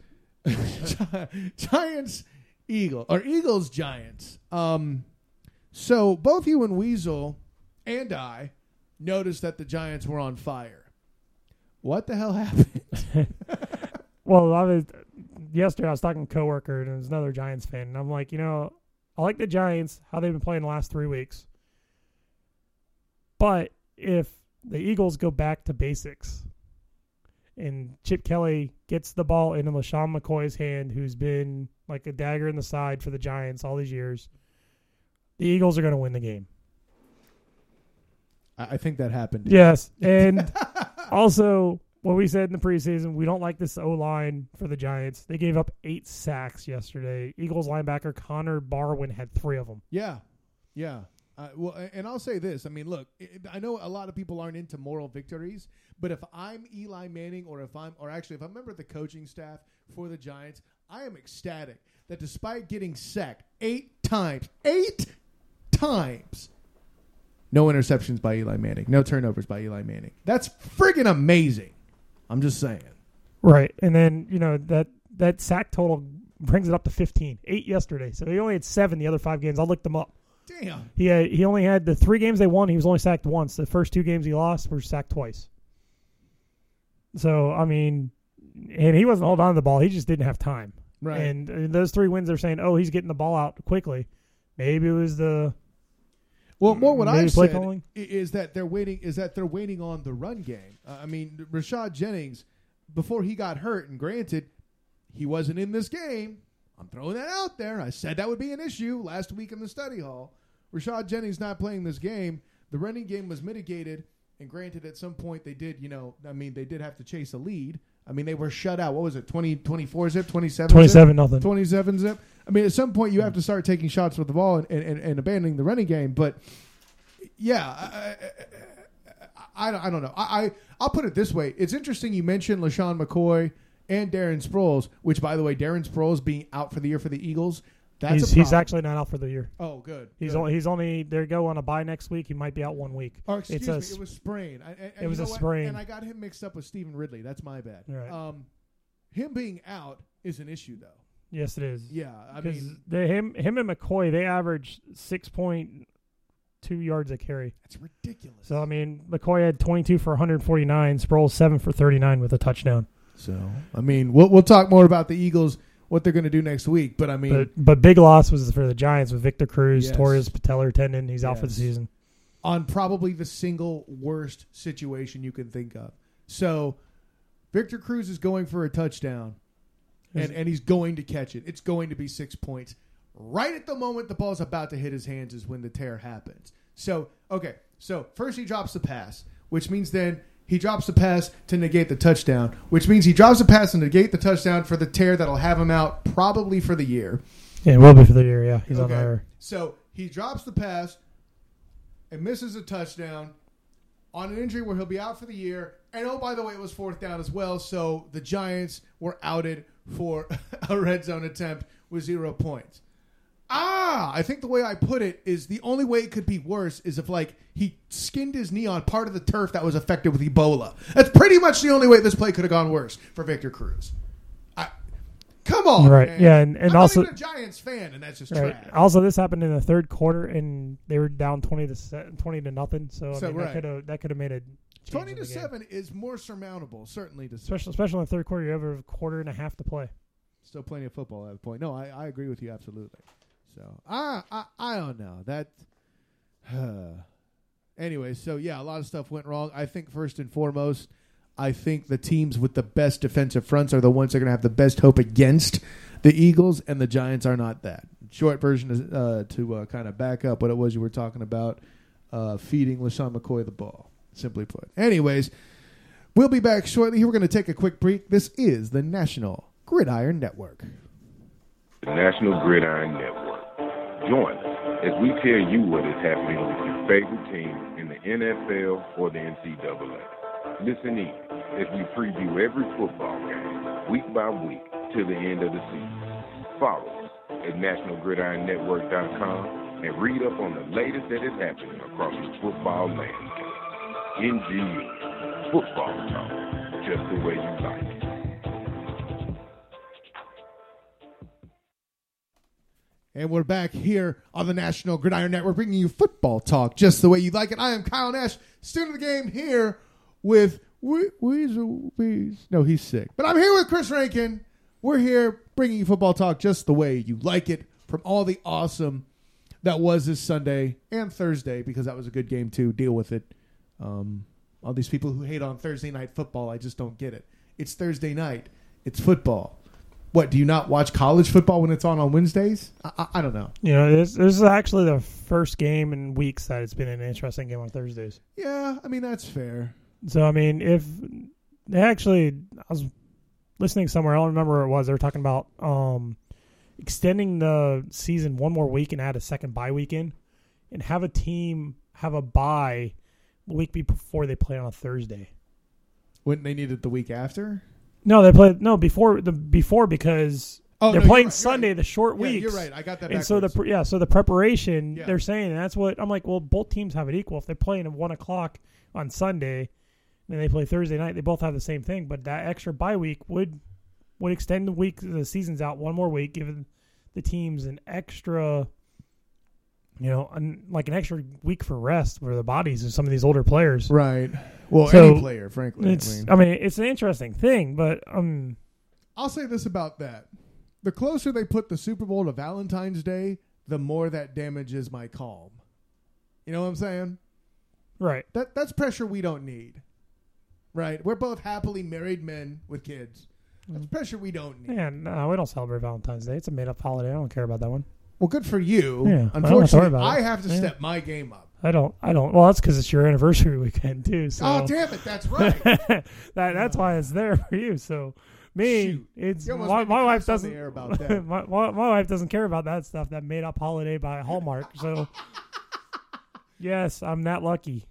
Eagles Giants. So both you and Weasel and I noticed that the Giants were on fire. What the hell happened? Well, yesterday I was talking to a coworker and it was another Giants fan, and I'm like, I like the Giants, how they've been playing the last 3 weeks. But if the Eagles go back to basics and Chip Kelly gets the ball into LaShawn McCoy's hand, who's been like a dagger in the side for the Giants all these years, the Eagles are going to win the game. I think that happened. Yes, and also what we said in the preseason, we don't like this O-line for the Giants. They gave up 8 sacks yesterday. Eagles linebacker Connor Barwin had 3 of them. Yeah. Well, and I'll say this. I mean, look, I know a lot of people aren't into moral victories, but if I'm Eli Manning if I'm a member of the coaching staff for the Giants, I am ecstatic that despite getting sacked 8 times, no interceptions by Eli Manning, no turnovers by Eli Manning. That's friggin' amazing. I'm just saying. Right. And then, that sack total brings it up to 15. 8 yesterday. So he only had 7 the other 5 games. I looked them up. Damn. He only had the 3 games they won. He was only sacked once. The first 2 games he lost were sacked twice. So, I mean, and he wasn't holding on to the ball. He just didn't have time. Right. And those 3 wins, they're saying, he's getting the ball out quickly. Maybe it was Well, more what I've said calling is that they're waiting on the run game. I mean, Rashad Jennings, before he got hurt, and granted, he wasn't in this game. I'm throwing that out there. I said that would be an issue last week in the study hall. Rashad Jennings not playing this game. The running game was mitigated, and granted, at some point they did, they did have to chase a lead. I mean, they were shut out. What was it, 24 zip, 27 27 nothing. 27 zip? I mean, at some point you have to start taking shots with the ball and abandoning the running game. But, yeah, I don't know. I'll put it this way. It's interesting you mentioned LaShawn McCoy and Darren Sproles, which, by the way, Darren Sproles being out for the year for the Eagles, he's actually not out for the year. Oh, good. He's only they go on a bye next week. He might be out 1 week. Oh, excuse me. It was sprain. It was a sprain. And I got him mixed up with Stephen Ridley. That's my bad. Right. Him being out is an issue, though. Yes, it is. Yeah, I mean, him and McCoy, they average 6.2 yards a carry. That's ridiculous. So I mean, McCoy had 22 for 149, Sproles 7 for 39 with a touchdown. So I mean, we'll talk more about the Eagles, what they're going to do next week. But I mean, but big loss was for the Giants with Victor Cruz, yes. tore his patellar tendon. He's out for the season. On probably the single worst situation you can think of. So Victor Cruz is going for a touchdown. And he's going to catch it. It's going to be 6 points. Right at the moment the ball's about to hit his hands is when the tear happens. So, okay. So, first he drops the pass, which means then he drops the pass to negate the touchdown, which means he drops the pass to negate the touchdown for the tear that'll have him out probably for the year. Yeah, it will be for the year, yeah. He's on there. So, he drops the pass and misses a touchdown on an injury where he'll be out for the year. And, oh, by the way, it was 4th down as well, so the Giants were outed for a red zone attempt with 0 points. I think the way I put it is the only way it could be worse is if, he skinned his knee on part of the turf that was affected with Ebola. That's pretty much the only way this play could have gone worse for Victor Cruz. Come on, right? Man. Yeah, and I'm also not even a Giants fan, and that's just right. trash. Also, this happened in the 3rd quarter, and they were down 20 to nothing. So I mean, right. that could have made a 20 to 7 is more surmountable, certainly. Especially in the 3rd quarter, you have a quarter and a half to play. Still plenty of football at that point. No, I agree with you absolutely. So I don't know that. Anyway, so yeah, a lot of stuff went wrong. I think first and foremost, I think the teams with the best defensive fronts are the ones that are going to have the best hope against the Eagles, and the Giants are not that. Short version is to kind of back up what it was you were talking about, feeding LaShawn McCoy the ball, simply put. Anyways, we'll be back shortly. We're going to take a quick break. This is the National Gridiron Network. The National Gridiron Network. Join us as we tell you what is happening with your favorite team in the NFL or the NCAA. Listen in as we preview every football game week by week till the end of the season. Follow us at nationalgridironnetwork.com and read up on the latest that is happening across the football landscape. NGU, football talk, just the way you like it. And we're back here on the National Gridiron Network, bringing you football talk just the way you like it. I am Kyle Nash, student of the game, here with Weasel. No, he's sick. But I'm here with Chris Rankin. We're here bringing you football talk just the way you like it, from all the awesome that was this Sunday and Thursday, because that was a good game too. Deal with it. All these people who hate on Thursday night football, I just don't get it. It's Thursday night. It's football. What, do you not watch college football when it's on Wednesdays? I don't know. You know, this is actually the first game in weeks that it's been an interesting game on Thursdays. Yeah, I mean, that's fair. So, I mean, if they actually, I was listening somewhere, I don't remember where it was, they were talking about extending the season one more week and add a second bye weekend and have a team have a bye the week before they play on a Thursday. Wouldn't they need it the week after? No, they played before because they're playing Sunday, right. The short weeks. You're right. I got that. And backwards. so the preparation they're saying, and that's what I'm like. Well, both teams have it equal. If they're playing at 1:00 on Sunday, and they play Thursday night, they both have the same thing. But that extra bye week would extend the seasons out one more week, giving the teams an extra, like an extra week for rest for the bodies of some of these older players. Right. Well, so any player, frankly. It's an interesting thing, but I'll say this about that. The closer they put the Super Bowl to Valentine's Day, the more that damages my calm. You know what I'm saying? Right. That's pressure we don't need. Right? We're both happily married men with kids. That's pressure we don't need. Yeah, no, we don't celebrate Valentine's Day. It's a made-up holiday. I don't care about that one. Well, good for you. Yeah, unfortunately, I have to step my game up. I don't. Well, that's because it's your anniversary weekend too. So. Oh, damn it! That's right. that's why it's there for you. So me, it's my wife doesn't. About that. my wife doesn't care about that stuff. That made up holiday by Hallmark. So yes, I'm that lucky.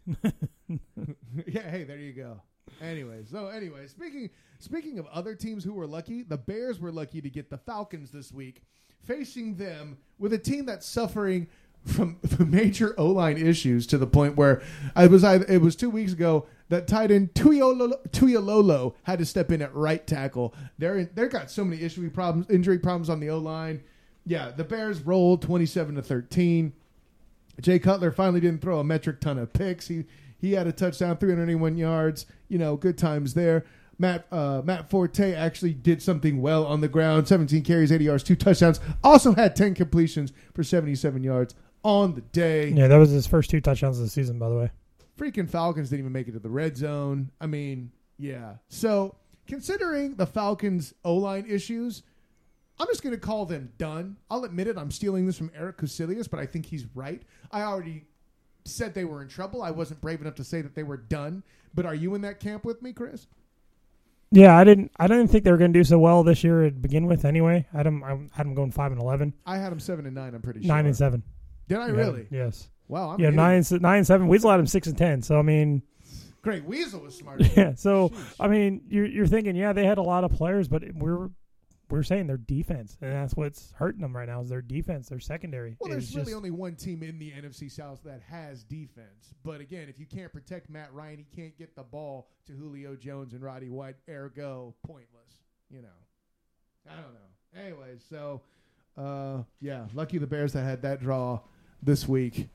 Yeah. Hey, there you go. Anyway, speaking of other teams who were lucky, the Bears were lucky to get the Falcons this week, facing them with a team that's suffering from major O-line issues to the point where it was 2 weeks ago that tight end Tuiololo had to step in at right tackle. They've got so many injury problems on the O-line. Yeah, the Bears rolled 27-13. Jay Cutler finally didn't throw a metric ton of picks. He had a touchdown, 381 yards. Good times there. Matt Forte actually did something well on the ground. 17 carries, 80 yards, 2 touchdowns. Also had 10 completions for 77 yards on the day. Yeah, that was his first 2 touchdowns of the season, by the way. Freaking Falcons didn't even make it to the red zone. I mean, yeah. So, considering the Falcons' O-line issues, I'm just going to call them done. I'll admit it. I'm stealing this from Eric Kusilius, but I think he's right. I already said they were in trouble. I wasn't brave enough to say that they were done. But are you in that camp with me, Chris? Yeah, I didn't think they were going to do so well this year to begin with. Anyway, I had them going 5-11. I had them 7-9. I'm pretty sure 9-7. Did I really? Yes. Wow. 9-7. Weasel had him 6-10. So I mean, great. Weasel was smart. Yeah. So Jeez. I mean, you're thinking, yeah, they had a lot of players, but we're saying their defense, and that's what's hurting them right now is their defense, their secondary. Well, there's really only one team in the NFC South that has defense. But again, if you can't protect Matt Ryan, he can't get the ball to Julio Jones and Roddy White. Ergo, pointless. I don't know. Anyway, so yeah, lucky the Bears that had that draw this week.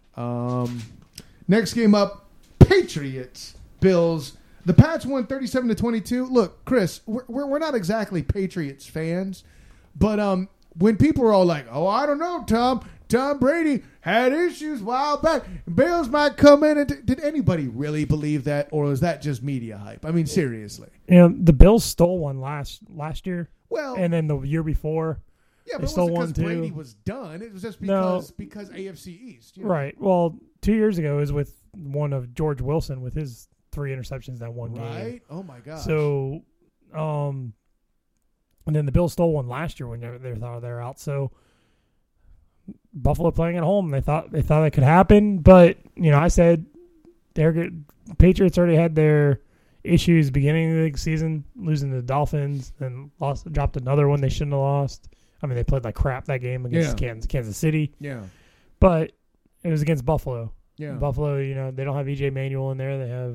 Next game up, Patriots, Bills. The Pats won 37-22. Look, Chris, we're not exactly Patriots fans, But when people were all like, "Oh, I don't know, Tom Brady had issues a while back. Bales might come in," and did anybody really believe that, or was that just media hype? I mean, seriously. The Bills stole one last year. Well, and then the year before, yeah, they but it stole wasn't one because Brady too. was done. It was just No. because AFC East. You know? Right. Well, 2 years ago is with one of George Wilson with his 3 interceptions that one game. Right? Oh my gosh. So, and then the Bills stole one last year when they thought they were out. So Buffalo playing at home, they thought it could happen, but I said they're good. Patriots already had their issues beginning of the season, losing to the Dolphins, and dropped another one they shouldn't have lost. I mean, they played like crap that game against Kansas City. Yeah. But it was against Buffalo. Yeah. Buffalo, they don't have EJ Manuel in there. They have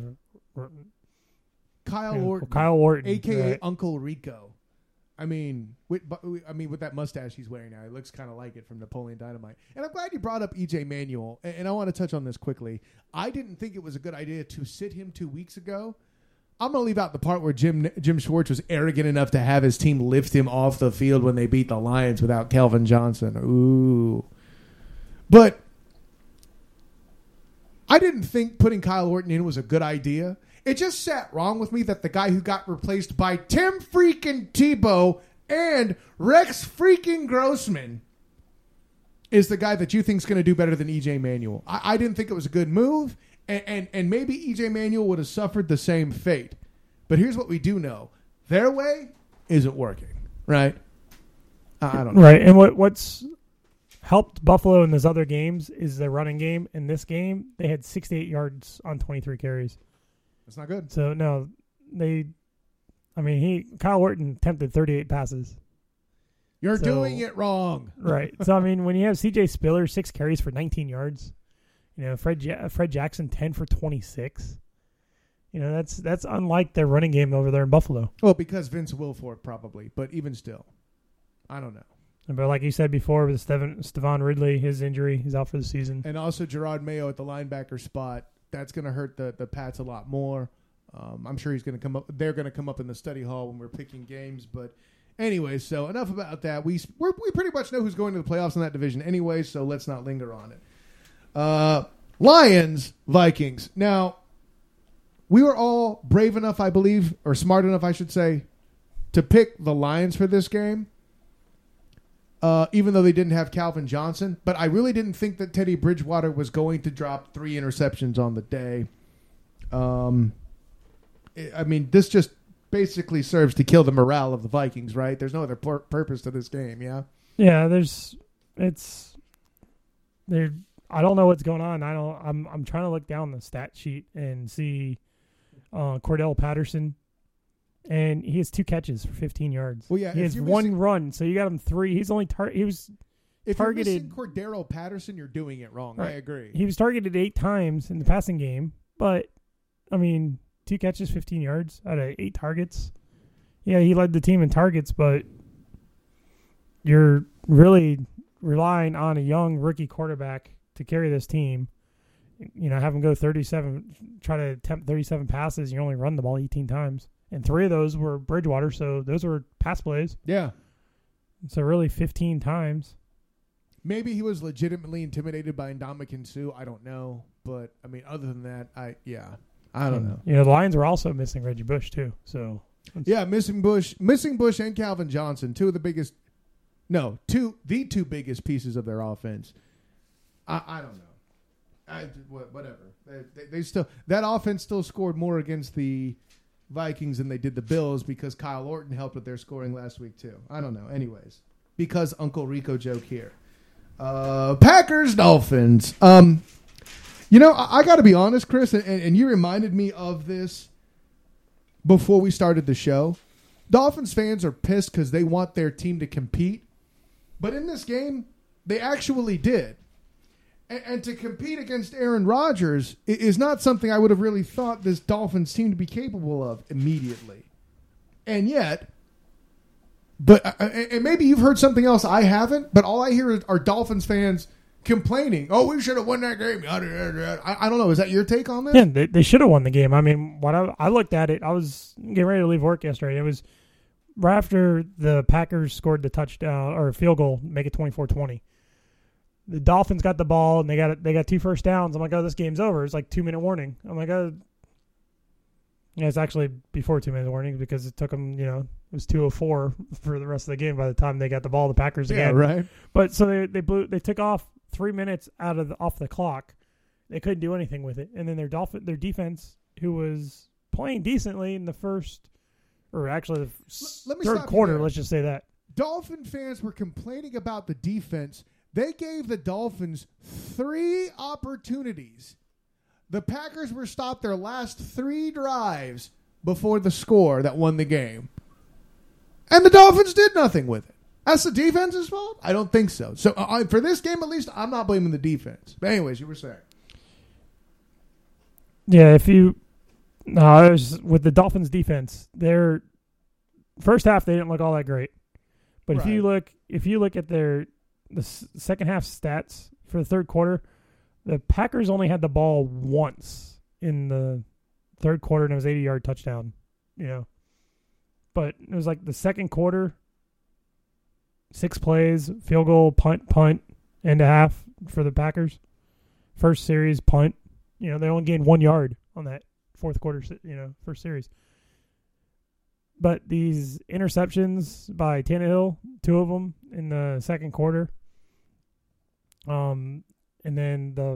Kyle Orton, a.k.a. right. Uncle Rico. I mean, with that mustache he's wearing now, he looks kind of like it from Napoleon Dynamite. And I'm glad you brought up EJ Manuel, and I want to touch on this quickly. I didn't think it was a good idea to sit him 2 weeks ago. I'm going to leave out the part where Jim Schwartz was arrogant enough to have his team lift him off the field when they beat the Lions without Calvin Johnson. Ooh. But I didn't think putting Kyle Orton in was a good idea. It just sat wrong with me that the guy who got replaced by Tim freaking Tebow and Rex freaking Grossman is the guy that you think is going to do better than EJ Manuel. I didn't think it was a good move, and maybe EJ Manuel would have suffered the same fate. But here's what we do know. Their way isn't working, right? I don't know. Right, and what's helped Buffalo in those other games is their running game. In this game, they had 68 yards on 23 carries. That's not good. So, no, Kyle Orton attempted 38 passes. You're doing it wrong. Right. So, when you have C.J. Spiller, 6 carries for 19 yards, Fred Jackson, 10 for 26. That's unlike their running game over there in Buffalo. Well, because Vince Wilfork probably, but even still, I don't know. But like you said before, with Stevan Ridley, his injury, he's out for the season. And also Gerard Mayo at the linebacker spot. That's going to hurt the Pats a lot more. I'm sure he's going to come up. They're going to come up in the study hall when we're picking games. But anyway, so enough about that. We pretty much know who's going to the playoffs in that division anyway, so let's not linger on it. Lions, Vikings. Now, we were all brave enough, I believe, or smart enough, I should say, to pick the Lions for this game. Even though they didn't have Calvin Johnson. But I really didn't think that Teddy Bridgewater was going to drop 3 interceptions on the day. This just basically serves to kill the morale of the Vikings, right? There's no other purpose to this game, yeah? Yeah, I don't know what's going on. I'm trying to look down the stat sheet and see Cordell Patterson. And he has 2 catches for 15 yards. Well, yeah, he has 1 run, so you got him 3. He's only he was if targeted. If you're missing Cordero Patterson, you're doing it wrong. Right. I agree. He was targeted 8 times in the passing game, but 2 catches, 15 yards out of 8 targets. Yeah, he led the team in targets, but you're really relying on a young rookie quarterback to carry this team. Have him go 37, try to attempt 37 passes. You only run the ball 18 times. And 3 of those were Bridgewater, so those were pass plays. Yeah. So really 15 times. Maybe he was legitimately intimidated by Ndamukong Suh. I don't know. But, other than that, I don't know. The Lions were also missing Reggie Bush, too. So yeah, missing Bush and Calvin Johnson, the 2 biggest pieces of their offense. I don't know. Whatever. They still, that offense still scored more against the Vikings than they did the Bills because Kyle Orton helped with their scoring last week too. I don't know. Anyways, because Uncle Rico joke here. Packers, Dolphins. I got to be honest, Chris, and you reminded me of this before we started the show. Dolphins fans are pissed because they want their team to compete. But in this game, they actually did. And to compete against Aaron Rodgers is not something I would have really thought this Dolphins team to be capable of immediately. And yet, and maybe you've heard something else I haven't, but all I hear are Dolphins fans complaining, "Oh, we should have won that game." I don't know. Is that your take on this? Yeah, they should have won the game. When I looked at it, I was getting ready to leave work yesterday. It was right after the Packers scored the touchdown or field goal, make it 24-20. The Dolphins got the ball and they got 2 first downs. I'm like, oh, this game's over. It's like 2-minute warning. I'm like, oh, yeah, it's actually before 2-minute warning because it took them, it was 2:04 for the rest of the game by the time they got the ball. The Packers again, right. But so they took off 3 minutes off the clock. They couldn't do anything with it, and then their defense, who was playing decently in the first, or actually the third quarter, let's just say that. Dolphin fans were complaining about the defense. They gave the Dolphins 3 opportunities. The Packers were stopped their last 3 drives before the score that won the game. And the Dolphins did nothing with it. That's the defense's fault? I don't think so. So for this game, at least, I'm not blaming the defense. But anyways, you were saying. Yeah, with the Dolphins defense, their first half they didn't look all that great. But right. if you look at the second half stats for the third quarter, the Packers only had the ball once in the third quarter, and it was 80-yard touchdown. But it was like the second quarter, 6 plays, field goal, punt, end a half for the Packers. First series, punt. They only gained 1 yard on that fourth quarter, first series. But these interceptions by Tannehill, 2 of them in the second quarter. And then the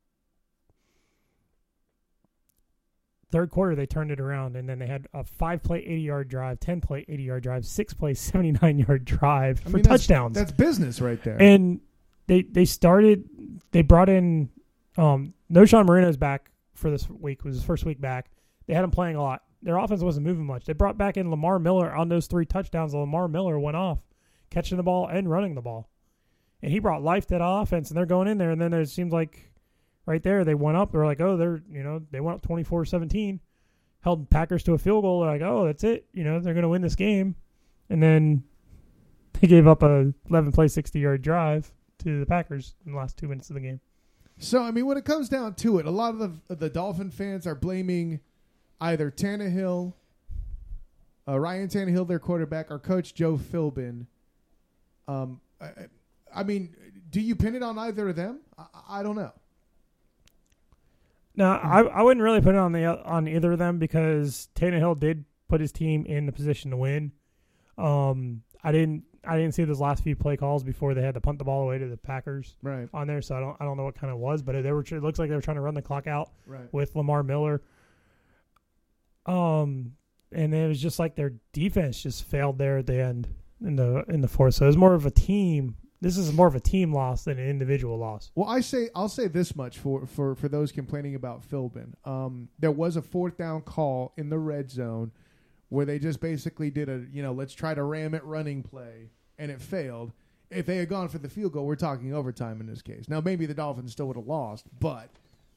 third quarter, they turned it around, and then they had a 5-play 80-yard drive, 10-play 80-yard drive, 6-play 79-yard drive for touchdowns. That's business right there. And they brought in Knowshon Marino's back for this week. It was his first week back. They had him playing a lot. Their offense wasn't moving much. They brought back in Lamar Miller on those 3 touchdowns. Lamar Miller went off, catching the ball and running the ball. And he brought life to that offense, and they're going in there. And then it seems like right there they went up. They're like, oh, they went up 24-17, held Packers to a field goal. They're like, oh, that's it. They're going to win this game. And then they gave up a 11-play 60-yard drive to the Packers in the last 2 minutes of the game. So, when it comes down to it, a lot of the Dolphin fans are blaming either Tannehill, Ryan Tannehill, their quarterback, or Coach Joe Philbin. Do you pin it on either of them? I don't know. No, I wouldn't really put it on either of them because Tannehill did put his team in the position to win. I didn't see those last few play calls before they had to punt the ball away to the Packers on there, so I don't know what kind of was, but it looks like they were trying to run the clock out with Lamar Miller. And it was just like their defense just failed there at the end in the fourth. So it was more of a team. This is more of a team loss than an individual loss. Well, I'll say this much for those complaining about Philbin. There was a 4th down call in the red zone where they just basically did let's try to ram it running play, and it failed. If they had gone for the field goal, we're talking overtime in this case. Now, maybe the Dolphins still would have lost, but,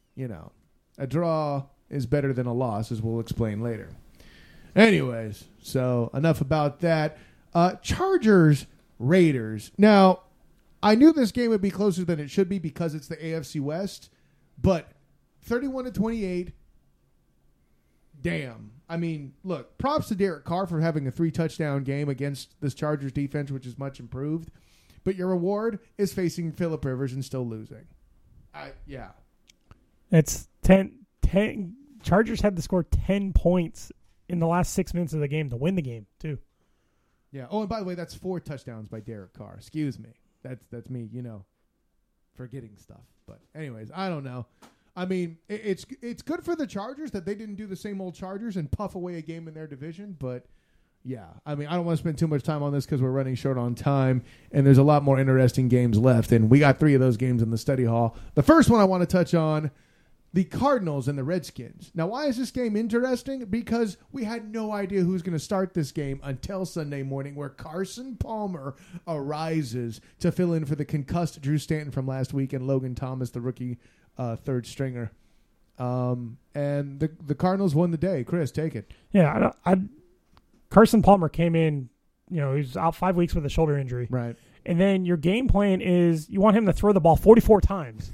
a draw is better than a loss, as we'll explain later. Anyways, so enough about that. Chargers, Raiders. Now, I knew this game would be closer than it should be because it's the AFC West, but 31-28, damn. Look, props to Derek Carr for having a 3-touchdown game against this Chargers defense, which is much improved. But your reward is facing Phillip Rivers and still losing. Yeah. It's 10. Chargers had to score 10 points in the last 6 minutes of the game to win the game, too. Yeah. Oh, and by the way, that's 4 touchdowns by Derek Carr. Excuse me. That's me, forgetting stuff. But anyways, I don't know. It's good for the Chargers that they didn't do the same old Chargers and puff away a game in their division. But, yeah, I don't want to spend too much time on this because we're running short on time, and there's a lot more interesting games left. And we got 3 of those games in the study hall. The first one I want to touch on, the Cardinals and the Redskins. Now, why is this game interesting? Because we had no idea who was going to start this game until Sunday morning, where Carson Palmer arises to fill in for the concussed Drew Stanton from last week and Logan Thomas, the rookie third stringer. And the Cardinals won the day. Chris, take it. Yeah, Carson Palmer came in, he was out 5 weeks with a shoulder injury. Right. And then your game plan is you want him to throw the ball 44 times.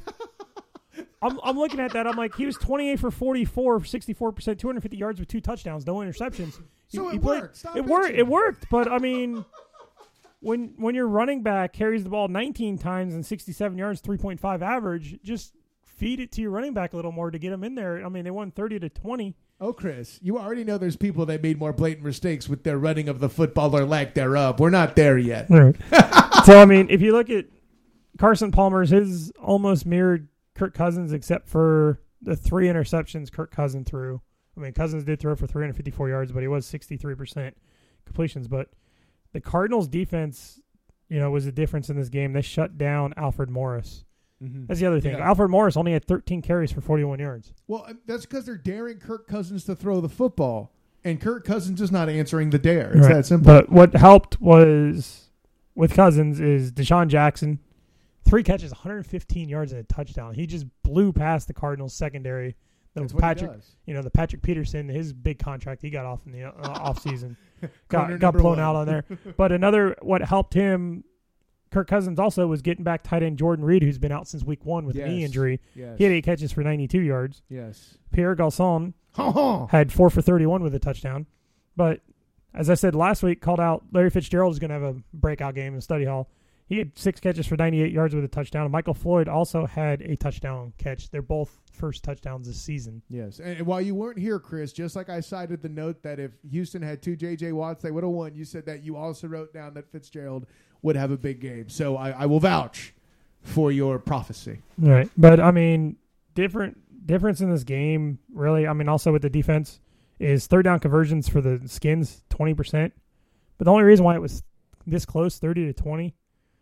I'm looking at that. I'm like, he was 28 for 44, 64%, 250 yards with 2 touchdowns, no interceptions. So he it played- worked. Stop It worked. bitching. It worked. But I mean, when your running back carries the ball 19 times and 67 yards, 3.5 average, just feed it to your running back a little more to get him in there. I mean, they won 30-20. Oh, Chris, you already know there's people that made more blatant mistakes with their running of the football or lack thereof. We're not there yet. Right. So I mean, if you look at Carson Palmer's, his almost mirrored Kirk Cousins, except for the 3 interceptions Kirk Cousins threw. I mean, Cousins did throw for 354 yards, but he was 63% completions. But the Cardinals' defense, was the difference in this game. They shut down Alfred Morris. Mm-hmm. That's the other thing. Yeah. Alfred Morris only had 13 carries for 41 yards. Well, that's because they're daring Kirk Cousins to throw the football, and Kirk Cousins is not answering the dare. It's Right. that simple. But what helped was, with Cousins, is Deshaun Jackson. 3 catches, 115 yards and a touchdown. He just blew past the Cardinals secondary. That's what he does. The Patrick Peterson, his big contract he got off in the off season, Corner got number blown 1. out on there. But what helped him, Kirk Cousins also, was getting back tight end Jordan Reed, who's been out since week 1 with a knee Yes. injury. Yes. He had 8 catches for 92 yards. Yes. Pierre Garçon Ha-ha. had 4 for 31 with a touchdown. But as I said last week, called out Larry Fitzgerald is going to have a breakout game in Study Hall. He had 6 catches for 98 yards with a touchdown. Michael Floyd also had a touchdown catch. They're both first touchdowns this season. Yes. And while you weren't here, Chris, just like I cited the note that if Houston had 2 J.J. Watts, they would have won, you said that you also wrote down that Fitzgerald would have a big game. So I will vouch for your prophecy. Right. But, I mean, difference in this game, really, I mean, also with the defense, is third down conversions for the Skins, 20%. But the only reason why it was this close, 30-20,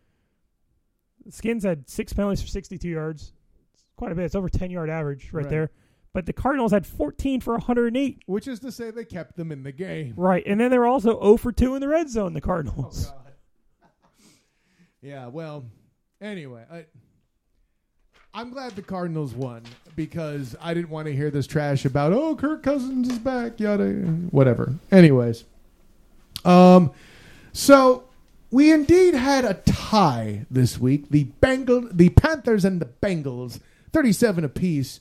the Skins had 6 penalties for 62 yards. It's quite a bit. It's over 10-yard average right there. But the Cardinals had 14 for 108. Which is to say they kept them in the game. Right. And then they were also 0 for 2 in the red zone, the Cardinals. Oh, God. Yeah, well, anyway, I'm glad the Cardinals won because I didn't want to hear this trash about, Kirk Cousins is back, yada, whatever. Anyways, so we indeed had a tie this week. The Panthers and the Bengals, 37 apiece.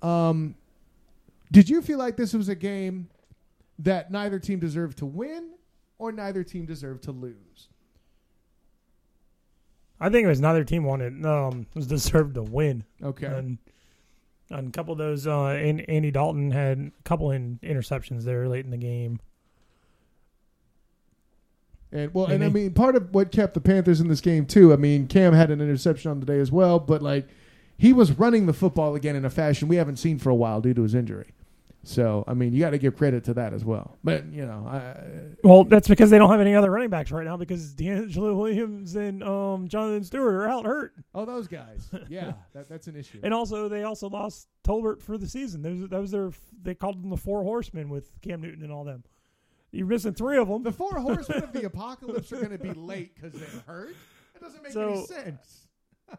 Did you feel like this was a game that neither team deserved to win or neither team deserved to lose? I think it was neither team was deserved to win. Okay. And a couple of those, Andy Dalton had a couple in interceptions there late in the game. And I mean, part of what kept the Panthers in this game too. I mean, Cam had an interception on the day as well, but he was running the football again in a fashion we haven't seen for a while due to his injury. So, I mean, you got to give credit to that as well. But, well, that's because they don't have any other running backs right now because D'Angelo Williams and Jonathan Stewart are out hurt. Oh, those guys. Yeah, that's an issue. And they also lost Tolbert for the season. That was they called them the 4 horsemen with Cam Newton and all them. You're missing 3 of them. The 4 horsemen of the apocalypse are going to be late because they're hurt? That doesn't make any sense.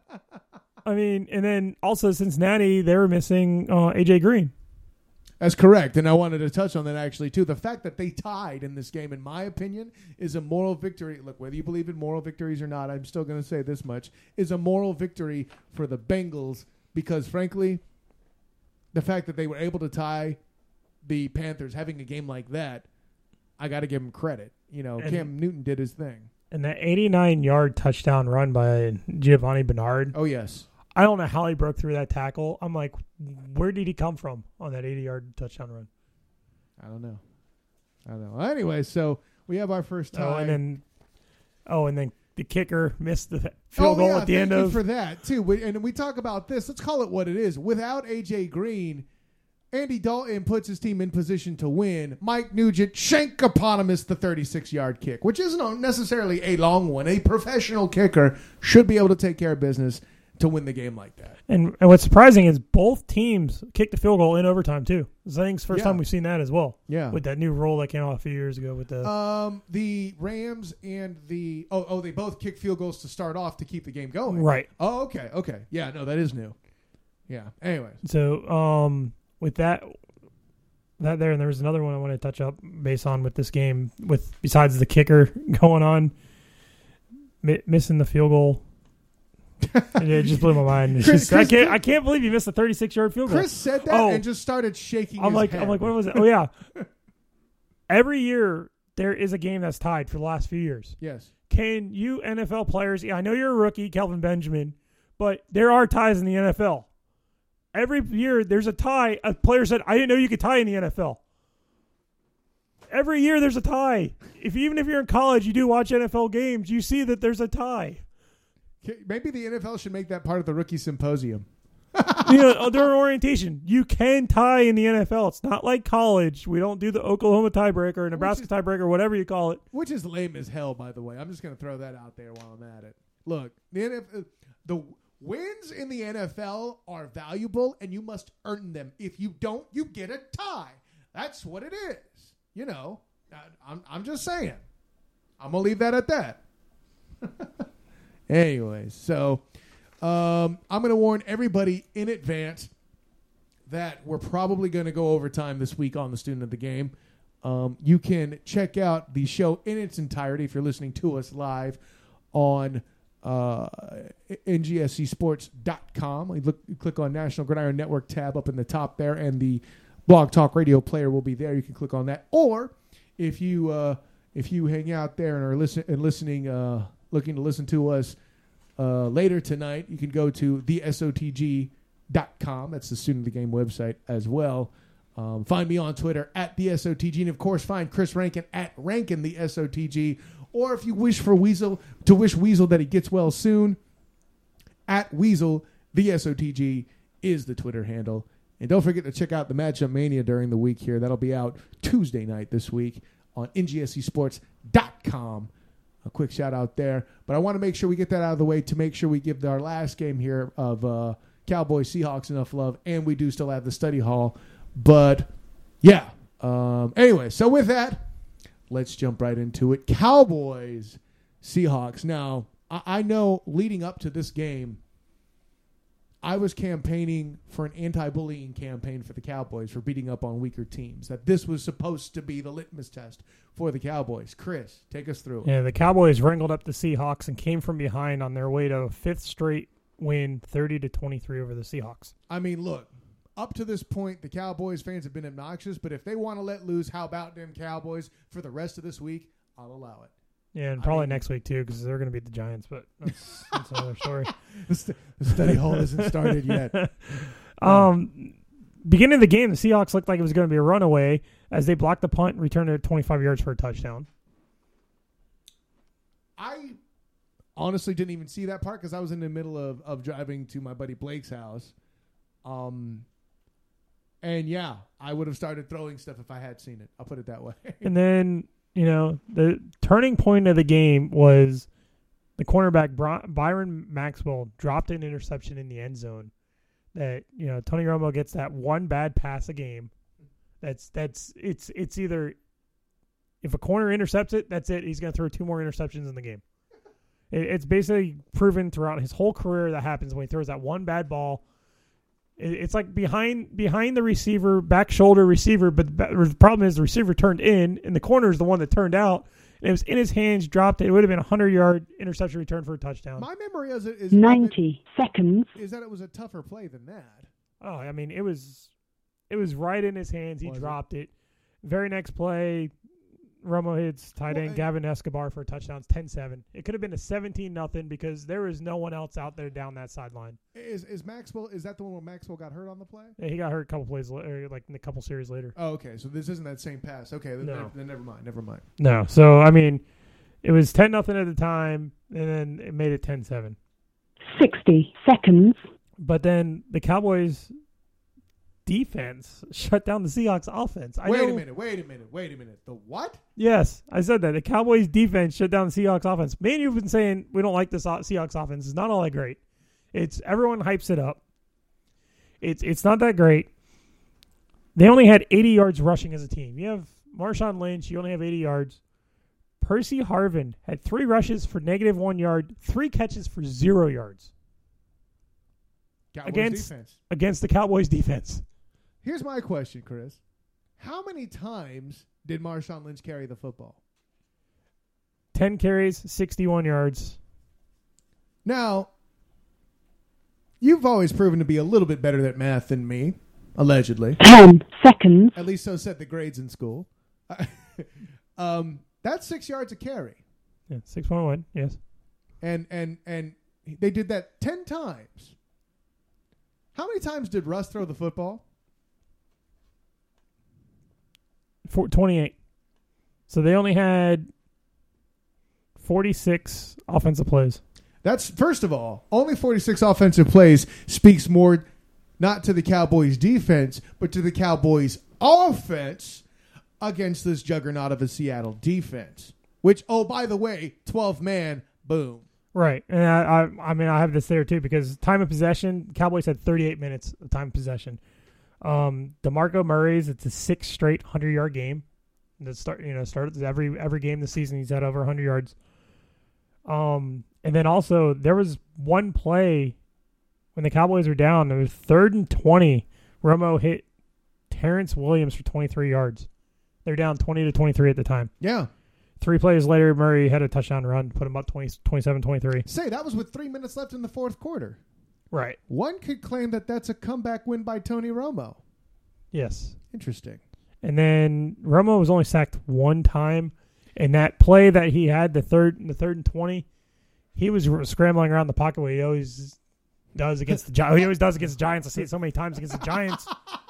I mean, and then also Cincinnati, they were missing A.J. Green. That's correct, and I wanted to touch on that actually, too. The fact that they tied in this game, in my opinion, is a moral victory. Look, whether you believe in moral victories or not, I'm still going to say this much, is a moral victory for the Bengals because, frankly, the fact that they were able to tie the Panthers having a game like that, I got to give them credit. Cam Newton did his thing. And that 89-yard touchdown run by Giovanni Bernard. Oh, yes. I don't know how he broke through that tackle. I'm like, where did he come from on that 80-yard touchdown run? I don't know. Anyway, so we have our first tie. And then the kicker missed the field goal at the end of. For that too. And we talk about this. Let's call it what it is. Without A.J. Green, Andy Dalton puts his team in position to win. Mike Nugent shankopotamus the 36-yard kick, which isn't necessarily a long one. A professional kicker should be able to take care of business to win the game like that. And what's surprising is both teams kicked the field goal in overtime too. I think it's the first time we've seen that as well. Yeah. With that new rule that came out a few years ago with the Rams and they both kicked field goals to start off to keep the game going. Right. Oh, okay. Yeah, no, that is new. Yeah. Anyway. So with that there, and there was another one I want to touch up based on with this game besides the kicker going on missing the field goal. It just blew my mind. I can't believe you missed a 36-yard field goal. Chris said that and just started shaking his head. I'm like, what was it? Oh, yeah. every year there is a game that's tied for the last few years. Yes. Can you NFL players, I know you're a rookie, Kelvin Benjamin, but there are ties in the NFL. Every year there's a tie. A player said, I didn't know you could tie in the NFL. Every year there's a tie. Even if you're in college, you do watch NFL games, you see that there's a tie. Maybe the NFL should make that part of the rookie symposium. During orientation, you can tie in the NFL. It's not like college. We don't do the Oklahoma tiebreaker, Nebraska tiebreaker, whatever you call it. Which is lame as hell, by the way. I'm just going to throw that out there while I'm at it. Look, the wins in the NFL are valuable, and you must earn them. If you don't, you get a tie. That's what it is. You know, I'm just saying. I'm going to leave that at that. Anyways, so I'm going to warn everybody in advance that we're probably going to go overtime this week on the Student of the Game. You can check out the show in its entirety if you're listening to us live on ngscsports.com. You click on National Gridiron Network tab up in the top there, and the Blog Talk Radio player will be there. You can click on that. Or if you hang out there and are listening, looking to listen to us later tonight, you can go to thesotg.com. That's the Student of the Game website as well. Find me on Twitter at thesotg, and of course find Chris Rankin at Rankin the SOTG. Or if you wish for Weasel that he gets well soon, at Weasel the SOTG is the Twitter handle. And don't forget to check out the Matchup Mania during the week here. That'll be out Tuesday night this week on ngscsports.com. A quick shout out there. But I want to make sure we get that out of the way to make sure we give our last game here of Cowboys Seahawks enough love. And we do still have the study hall. But, yeah. Anyway, so with that, let's jump right into it. Cowboys Seahawks. Now, I know leading up to this game, I was campaigning for an anti-bullying campaign for the Cowboys for beating up on weaker teams, that this was supposed to be the litmus test for the Cowboys. Chris, take us through it. Yeah, the Cowboys wrangled up the Seahawks and came from behind on their way to a fifth straight win, 30-23 over the Seahawks. I mean, look, up to this point, the Cowboys fans have been obnoxious, but if they want to let loose, how about them Cowboys for the rest of this week, I'll allow it. Yeah, and probably next week, too, because they're going to beat the Giants, but that's another story. The study hall isn't started yet. Beginning of the game, the Seahawks looked like it was going to be a runaway as they blocked the punt and returned it 25 yards for a touchdown. I honestly didn't even see that part because I was in the middle of driving to my buddy Blake's house. And, yeah, I would have started throwing stuff if I had seen it. I'll put it that way. And then, the turning point of the game was the cornerback Byron Maxwell dropped an interception in the end zone. That Tony Romo gets that one bad pass a game. It's either if a corner intercepts it, that's it. He's going to throw two more interceptions in the game. It's basically proven throughout his whole career that happens when he throws that one bad ball. It's like behind the receiver, back shoulder receiver, but the problem is the receiver turned in, and the corner is the one that turned out. And it was in his hands, dropped it. It would have been a 100-yard interception return for a touchdown. My memory is 90 seconds. Is that it was a tougher play than that. Oh, I mean, it was right in his hands. He dropped it. Very next play, Romo hits tight end Gavin Escobar for a touchdown. It's 10-7. It could have been a 17-0 because there was no one else out there down that sideline. Is Maxwell? Is that the one where Maxwell got hurt on the play? Yeah, he got hurt a couple plays later, like in a couple series later. Oh, okay. So this isn't that same pass. Okay, then never mind. No. So I mean, it was 10-0 at the time, and then it made it 10-7. 60 seconds. But then the Cowboys defense shut down the Seahawks offense. Wait a minute. The what? Yes, I said that. The Cowboys defense shut down the Seahawks offense. Me and you've been saying we don't like the Seahawks offense. It's not all that great. Everyone hypes it up. It's not that great. They only had 80 yards rushing as a team. You have Marshawn Lynch. You only have 80 yards. Percy Harvin had 3 rushes for -1 yard, 3 catches for 0 yards. Against the Cowboys defense. Here's my question, Chris. How many times did Marshawn Lynch carry the football? 10 carries, 61 yards. Now, you've always proven to be a little bit better at math than me, allegedly. 10 seconds. At least so said the grades in school. That's 6 yards a carry. Yeah, 6.1. Yes. And they did that 10 times. How many times did Russ throw the football? 28. So they only had 46 offensive plays. That's, first of all, only 46 offensive plays speaks more not to the Cowboys' defense, but to the Cowboys' offense against this juggernaut of a Seattle defense. Which, oh, by the way, 12-man, boom. Right. And I mean, I have this there too because time of possession, Cowboys had 38 minutes of time of possession. DeMarco Murray's, it's a 6th straight 100-yard game. That started every game this season he's had over 100 yards. And then also there was one play when the Cowboys were down. It was 3rd and 20. Romo hit Terrence Williams for 23 yards. They're down 20-23 at the time. Yeah. 3 plays later, Murray had a touchdown run, put him up 27-23. Say, that was with 3 minutes left in the fourth quarter. Right. One could claim that that's a comeback win by Tony Romo. Yes. Interesting. And then Romo was only sacked one time. And that play that he had, the third and 20, he was scrambling around the pocket where he always does against the Giants. He always does against the Giants. I see it so many times against the Giants.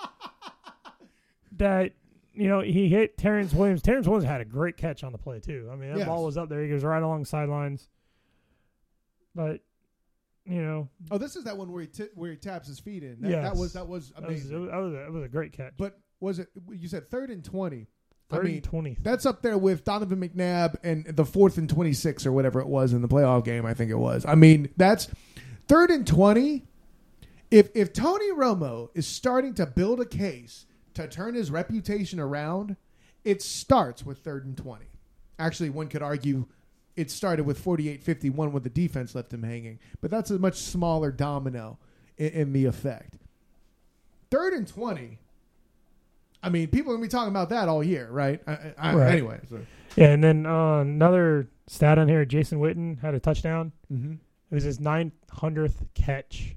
That, he hit Terrence Williams. Terrence Williams had a great catch on the play, too. I mean, that ball was up there. He goes right along the sidelines. But, Oh, this is that one where he taps his feet in. Yes. That was amazing. That was a great catch. But was it, you said 3rd and 20. 3rd and 20. That's up there with Donovan McNabb and the 4th and 26 or whatever it was in the playoff game, I think it was. I mean, that's 3rd and 20. If Tony Romo is starting to build a case to turn his reputation around, it starts with 3rd and 20. Actually, one could argue it started with 48-51 when the defense left him hanging. But that's a much smaller domino in the effect. 3rd and 20. I mean, people are going to be talking about that all year, right? Right. Anyway. So. Yeah, and then another stat on here, Jason Witten had a touchdown. Mm-hmm. It was his 900th catch.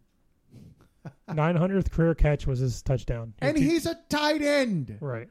900th career catch was his touchdown. And he's a tight end. Right.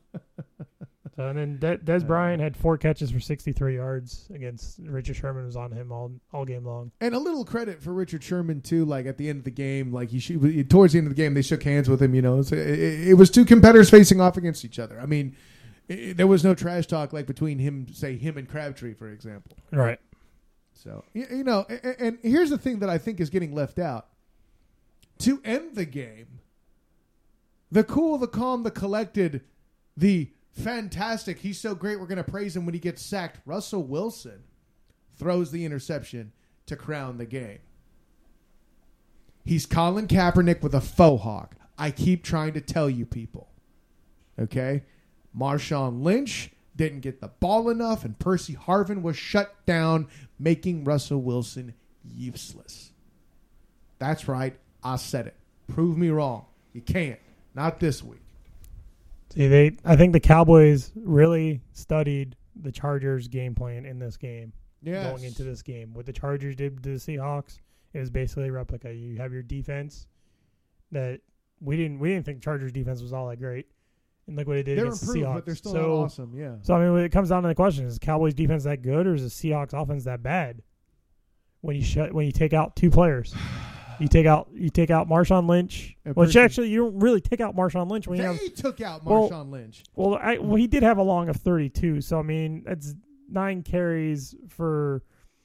So, and then Des Bryant had 4 catches for 63 yards against Richard Sherman was on him all game long. And a little credit for Richard Sherman too. Like at the end of the game, like towards the end of the game, they shook hands with him. It was 2 competitors facing off against each other. I mean, there was no trash talk like between him and Crabtree, for example. Right. So and here's the thing that I think is getting left out. To end the game, the cool, the calm, the collected, the fantastic, he's so great, we're going to praise him when he gets sacked. Russell Wilson throws the interception to crown the game. He's Colin Kaepernick with a faux hawk. I keep trying to tell you people. Okay? Marshawn Lynch didn't get the ball enough, and Percy Harvin was shut down, making Russell Wilson useless. That's right. I said it. Prove me wrong. You can't. Not this week. See, I think the Cowboys really studied the Chargers' game plan in this game. Yes. Going into this game. What the Chargers did to the Seahawks, it was basically a replica. You have your defense that we didn't think Chargers' defense was all that great. And look what it did against the Seahawks. But they're still not awesome, yeah. So, I mean, when it comes down to the question, is Cowboys' defense that good or is the Seahawks' offense that bad? When you take out 2 players. You take out Marshawn Lynch. Which actually, you don't really take out Marshawn Lynch. They took out Marshawn Lynch. Well, he did have a long of 32. So I mean, that's 9 carries for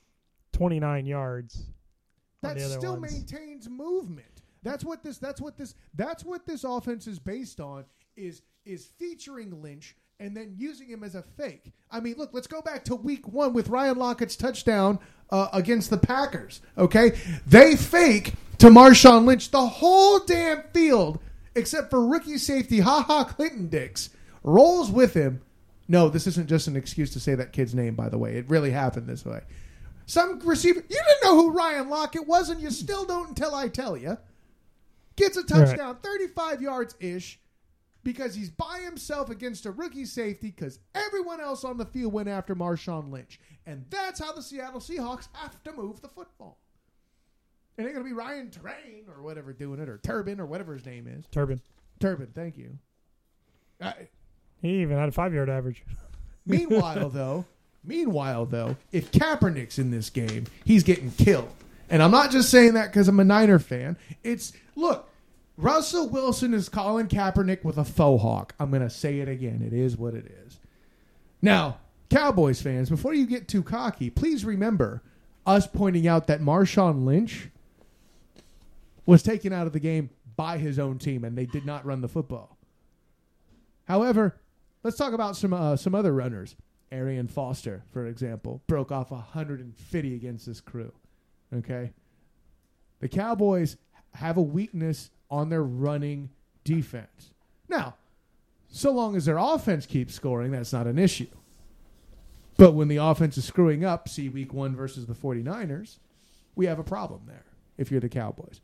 29 yards. That still maintains movement. That's what this offense is based on. Is featuring Lynch and then using him as a fake. I mean, look, let's go back to week 1 with Ryan Lockett's touchdown against the Packers, okay? They fake to Marshawn Lynch the whole damn field except for rookie safety Clinton Dix rolls with him. No, this isn't just an excuse to say that kid's name, by the way. It really happened this way. Some receiver, you didn't know who Ryan Lockett was, and you still don't until I tell you. Gets a touchdown, 35 yards-ish, because he's by himself against a rookie safety because everyone else on the field went after Marshawn Lynch. And that's how the Seattle Seahawks have to move the football. And they're going to be Ryan Train or whatever doing it, or Turbin or whatever his name is. Turbin, thank you. He even had a 5-yard average. Meanwhile, though, if Kaepernick's in this game, he's getting killed. And I'm not just saying that because I'm a Niner fan. Look, Russell Wilson is calling Kaepernick with a faux hawk. I'm going to say it again. It is what it is. Now, Cowboys fans, before you get too cocky, please remember us pointing out that Marshawn Lynch was taken out of the game by his own team, and they did not run the football. However, let's talk about some other runners. Arian Foster, for example, broke off 150 against this crew. Okay? The Cowboys have a weakness on their running defense. Now, so long as their offense keeps scoring, that's not an issue. But when the offense is screwing up, see week 1 versus the 49ers, we have a problem there if you're the Cowboys.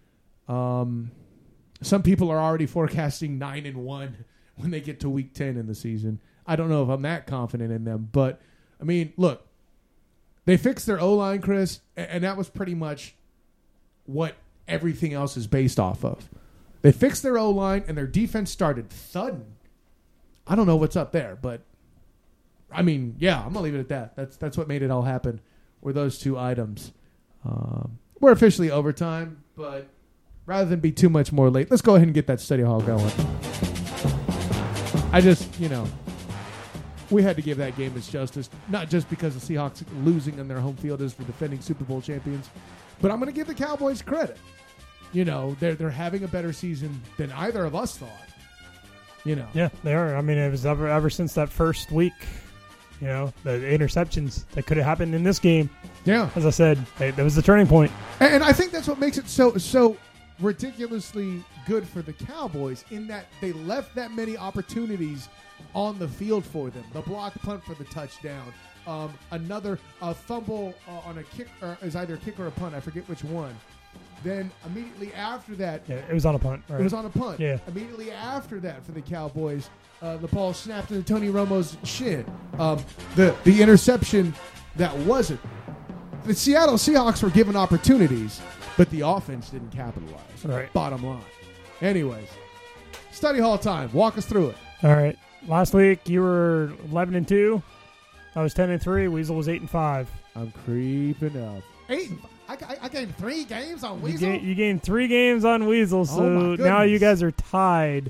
Some people are already forecasting 9-1 when they get to week 10 in the season. I don't know if I'm that confident in them, but I mean, look, they fixed their O-line, Chris, and that was pretty much what everything else is based off of. They fixed their O-line and their defense started thudding. I don't know what's up there, but I mean, yeah, I'm gonna leave it at that. That's what made it all happen. Were those two items? We're officially overtime, but rather than be too much more late, let's go ahead and get that study hall going. I just, we had to give that game its justice, not just because the Seahawks losing on their home field as the defending Super Bowl champions, but I'm going to give the Cowboys credit. They're having a better season than either of us thought. Yeah, they are. I mean, it was ever since that first week, the interceptions that could have happened in this game. Yeah. As I said, that was the turning point. And I think that's what makes it so ridiculously good for the Cowboys in that they left that many opportunities on the field for them. The block punt for the touchdown. Another fumble on a kick, or is either a kick or a punt. I forget which one. Then immediately after that... Yeah, it was on a punt. Right? It was on a punt. Yeah. Immediately after that for the Cowboys, the ball snapped into Tony Romo's shin. The interception that wasn't. The Seattle Seahawks were given opportunities, but the offense didn't capitalize. Right. Bottom line. Anyways, study hall time. Walk us through it. All right. Last week you were 11-2. I was 10-3. Weasel was 8-5. I'm creeping up. 8. I gained 3 games on Weasel. You gained 3 games on Weasel, so now you guys are tied.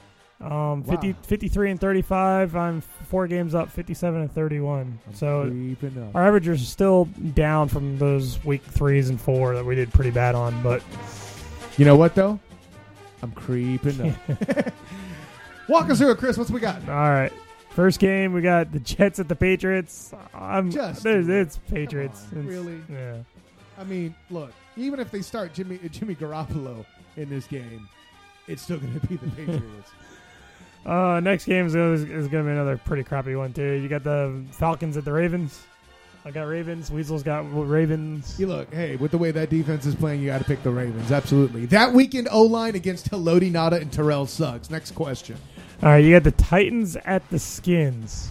53-35. I'm 4 games up, 57-31. So our averages are still down from those week 3s and 4 that we did pretty bad on. But you know what though? I'm creeping up. Walk us through it, Chris. What's we got? All right. First game, we got the Jets at the Patriots. It's Patriots. Really? Yeah. I mean, look, even if they start Jimmy Garoppolo in this game, it's still going to be the Patriots. Next game is going to be another pretty crappy one, too. You got the Falcons at the Ravens. I got Ravens. Weasel's got Ravens. You look, hey, with the way that defense is playing, you got to pick the Ravens. Absolutely. That weekend O-line against Haloti Ngata and Terrell Suggs. Next question. All right, you got the Titans at the Skins.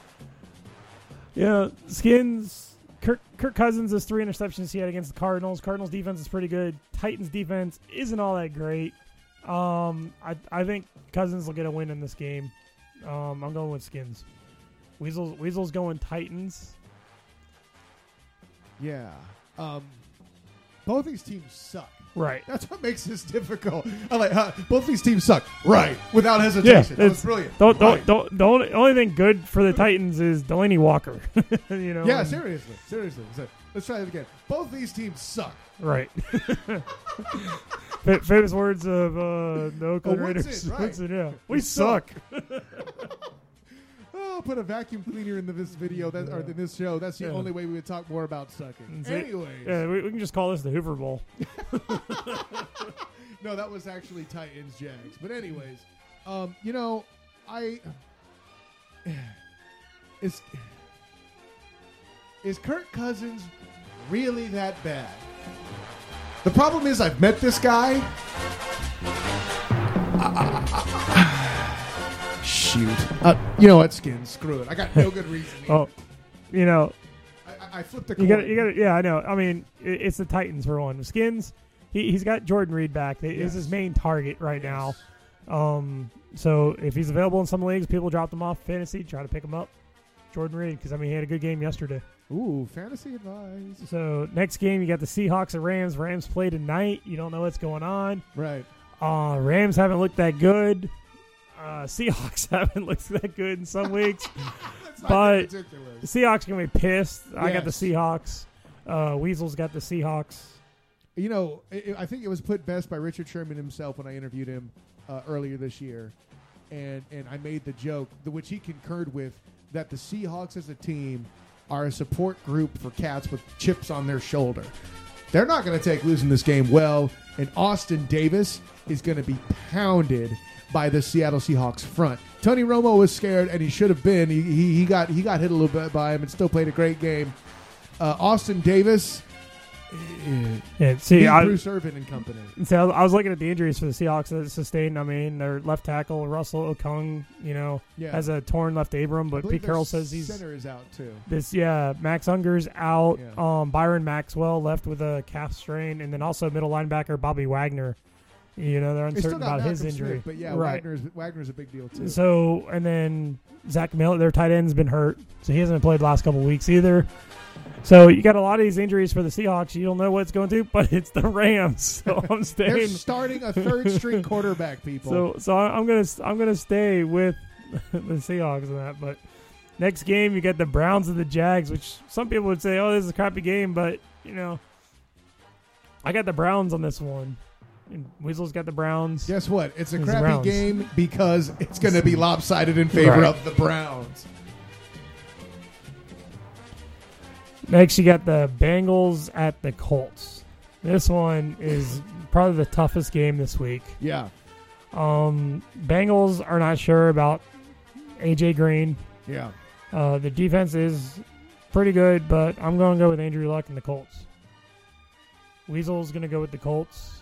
Skins... Kirk Cousins has 3 interceptions he had against the Cardinals. Cardinals defense is pretty good. Titans defense isn't all that great. I think Cousins will get a win in this game. I'm going with Skins. Weasel's going Titans. Yeah. Both these teams suck. Right. That's what makes this difficult. I like both these teams suck. Right. Without hesitation. Yeah, That's brilliant. The only thing good for the Titans is Delaney Walker. Yeah, seriously. So, let's try it again. Both these teams suck. Right. Famous words of the Oakland Raiders. Woodson, right. Woodson, yeah. We suck. I'll put a vacuum cleaner in this video or in this show. That's the only way we would talk more about sucking. Anyways. Yeah, we can just call this the Hoover Bowl. No, that was actually Titans Jags. But anyways, is Kirk Cousins really that bad? The problem is I've met this guy. Shoot. You know what, Skins? Screw it. I got no good reason. I flipped the coin. You got. Yeah, I know. I mean, it's the Titans for one. Skins, he's got Jordan Reed back. Is his main target right now. So if he's available in some leagues, people drop them off fantasy, try to pick him up. Jordan Reed, because he had a good game yesterday. Ooh, fantasy advice. So next game, you got the Seahawks and Rams. Rams play tonight. You don't know what's going on. Right. Rams haven't looked that good. Seahawks haven't looked that good in some weeks. But ridiculous. The Seahawks are going to be pissed. I got the Yes. Seahawks. Weasel's got the Seahawks. You know, I think it was put best by Richard Sherman himself when I interviewed him earlier this year. And I made the joke, which he concurred with, that the Seahawks as a team are a support group for cats with chips on their shoulder. They're not going to take losing this game well, and Austin Davis is going to be pounded by the Seattle Seahawks front. Tony Romo was scared, and he should have been. He got hit a little bit by him and still played a great game. Austin Davis, Yeah, see, Bruce Irvin and company. I was looking at the injuries for the Seahawks that sustained. I mean, their left tackle, Russell Okung, has a torn left labrum, but Pete Carroll says center is out too. Max Unger's out. Yeah. Byron Maxwell left with a calf strain, and then also middle linebacker Bobby Wagner. They're uncertain about his injury. Smith, but right. Wagner's a big deal too. So, and then Zach Miller, their tight end's been hurt, so he hasn't played the last couple of weeks either. So you got a lot of these injuries for the Seahawks. You don't know what it's going to, but it's the Rams. So I'm staying. They're starting a third string quarterback, people. So I'm gonna stay with the Seahawks in that. But next game you get the Browns and the Jags, which some people would say, oh, this is a crappy game, but I got the Browns on this one. And Weasel's got the Browns. Guess what? It's a the crappy Browns. game because it's going to be lopsided in favor Right. of the Browns. Next, you got the Bengals at the Colts. This one is probably the toughest game this week. Yeah. Bengals are not sure about AJ Green. Yeah. The defense is pretty good, but I'm going to go with Andrew Luck and the Colts. Weasel's going to go with the Colts.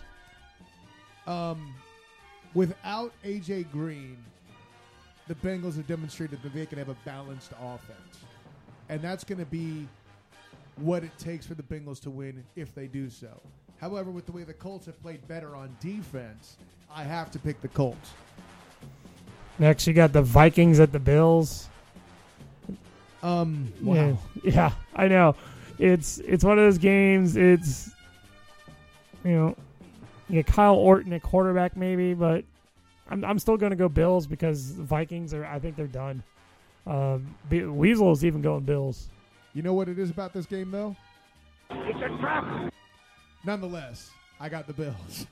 Without AJ Green, the Bengals have demonstrated that they can have a balanced offense. And that's going to be what it takes for the Bengals to win if they do so. However, with the way the Colts have played better on defense, I have to pick the Colts. Next, you got the Vikings at the Bills. Wow. Yeah, I know. It's one of those games. It's you get Kyle Orton at quarterback maybe, but I'm still going to go Bills because the Vikings I think they're done. Weasel is even going Bills. You know what it is about this game, though? It's a trap. Nonetheless, I got the Bills.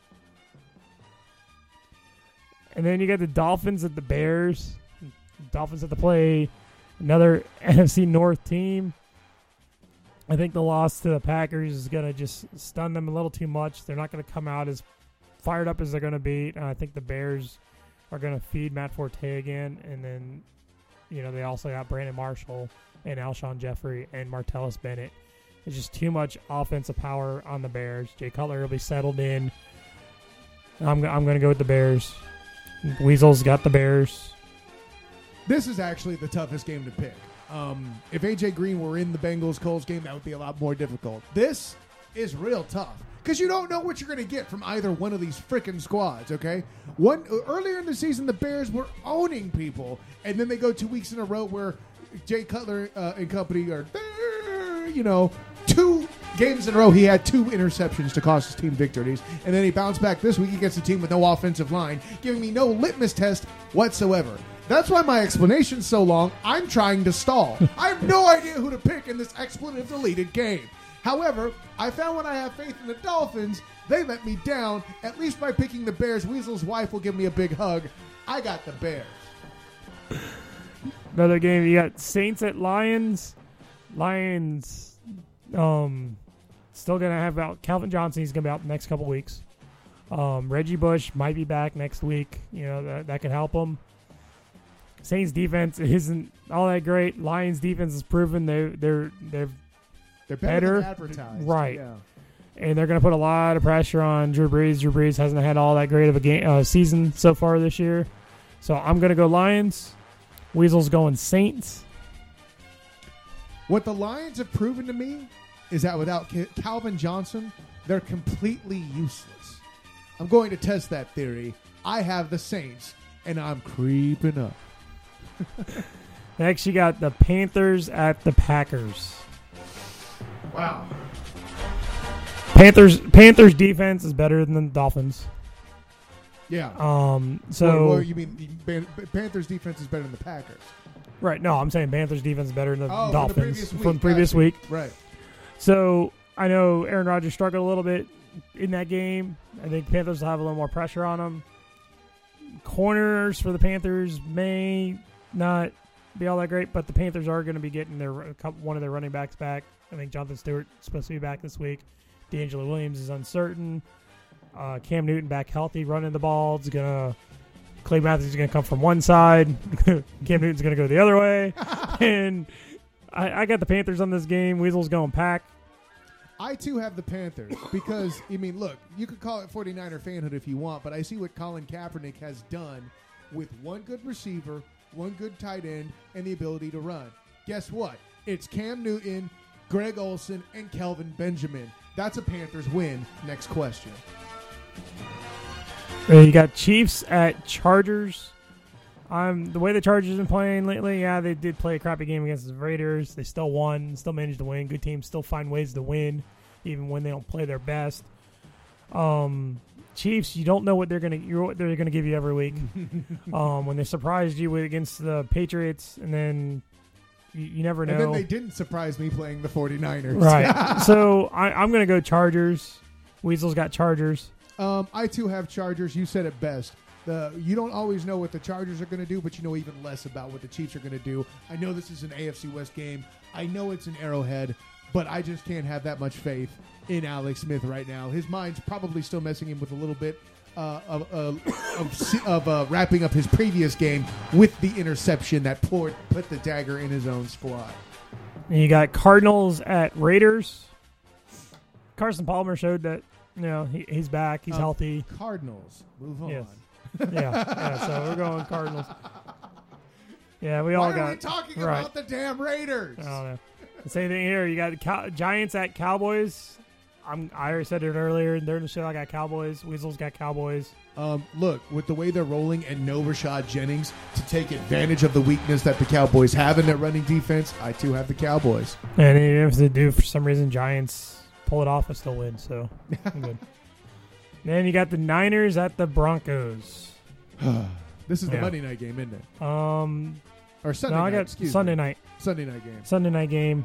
And then you got the Dolphins at the Bears. Dolphins have to play another NFC North team. I think the loss to the Packers is going to just stun them a little too much. They're not going to come out as fired up as they're going to be. And I think the Bears are going to feed Matt Forte again. And then, they also got Brandon Marshall and Alshon Jeffrey and Martellus Bennett. It's just too much offensive power on the Bears. Jay Cutler will be settled in. I'm going to go with the Bears. Weasel's got the Bears. This is actually the toughest game to pick. If AJ Green were in the Bengals-Colts game, that would be a lot more difficult. This is real tough because you don't know what you're going to get from either one of these freaking squads, okay? Earlier in the season, the Bears were owning people, and then they go 2 weeks in a row where Jay Cutler and company are, 2 games in a row, he had 2 interceptions to cost his team victories, and then he bounced back this week against a team with no offensive line, giving me no litmus test whatsoever. That's why my explanation's so long. I'm trying to stall. I have no idea who to pick in this expletive-deleted game. However, I found when I have faith in the Dolphins, they let me down. At least by picking the Bears, Weasel's wife will give me a big hug. I got the Bears. Another game, you got Saints at Lions. Lions still going to have out Calvin Johnson. He's going to be out the next couple weeks. Reggie Bush might be back next week. That could help him. Saints defense isn't all that great. Lions defense has proven they're better than advertised. Right. Yeah. And they're going to put a lot of pressure on Drew Brees. Drew Brees hasn't had all that great of a game season so far this year. So I'm going to go Lions. Weasel's going Saints. What the Lions have proven to me is that without Calvin Johnson, they're completely useless. I'm going to test that theory. I have the Saints, and I'm creeping up. Next, you got the Panthers at the Packers. Wow. Panthers defense is better than the Dolphins. Yeah. So you mean Panthers defense is better than the Packers? Right. No, I'm saying Panthers defense is better than the Oh, Dolphins from from the previous week. Right. So I know Aaron Rodgers struggled a little bit in that game. I think Panthers will have a little more pressure on them. Corners for the Panthers may not be all that great, but the Panthers are going to be getting one of their running backs back. I think Jonathan Stewart's supposed to be back this week. D'Angelo Williams is uncertain. Cam Newton back healthy, running the ball. Clay Matthews is going to come from one side. Cam Newton's going to go the other way. And I got the Panthers on this game. Weasel's going Pack. I, too, have the Panthers because, look, you could call it 49er fanhood if you want, but I see what Colin Kaepernick has done with one good receiver, one good tight end, and the ability to run. Guess what? It's Cam Newton, Greg Olsen, and Kelvin Benjamin. That's a Panthers win. Next question. You got Chiefs at Chargers. The way the Chargers have been playing lately, yeah, they did play a crappy game against the Raiders. They still won, still managed to win. Good teams still find ways to win, even when they don't play their best. Chiefs, you don't know what they're gonna give you every week. When they surprised you against the Patriots, and then you never know. And then they didn't surprise me playing the 49ers. Right. So I'm gonna go Chargers. Weasel's got Chargers. I, too, have Chargers. You said it best. You don't always know what the Chargers are going to do, but you know even less about what the Chiefs are going to do. I know this is an AFC West game. I know it's an Arrowhead, but I just can't have that much faith in Alex Smith right now. His mind's probably still messing him with a little bit of wrapping up his previous game with the interception that put the dagger in his own squad. And you got Cardinals at Raiders. Carson Palmer showed that he's back. He's healthy. Cardinals. Move on. Yes. yeah. So we're going Cardinals. Yeah, we all got. Why are we talking about the damn Raiders? I don't know. Same thing here. You got Giants at Cowboys. I already said it earlier. During the show, I got Cowboys. Weasel's got Cowboys. Look, with the way they're rolling and no Rashad Jennings to take advantage of the weakness that the Cowboys have in their running defense, I too have the Cowboys. And even if they do, for some reason, Giants pull it off and still win. So I'm good. Then you got the Niners at the Broncos. This is the Monday night game, isn't it? Or Sunday night. I got Sunday night. Sunday night game. Sunday night game.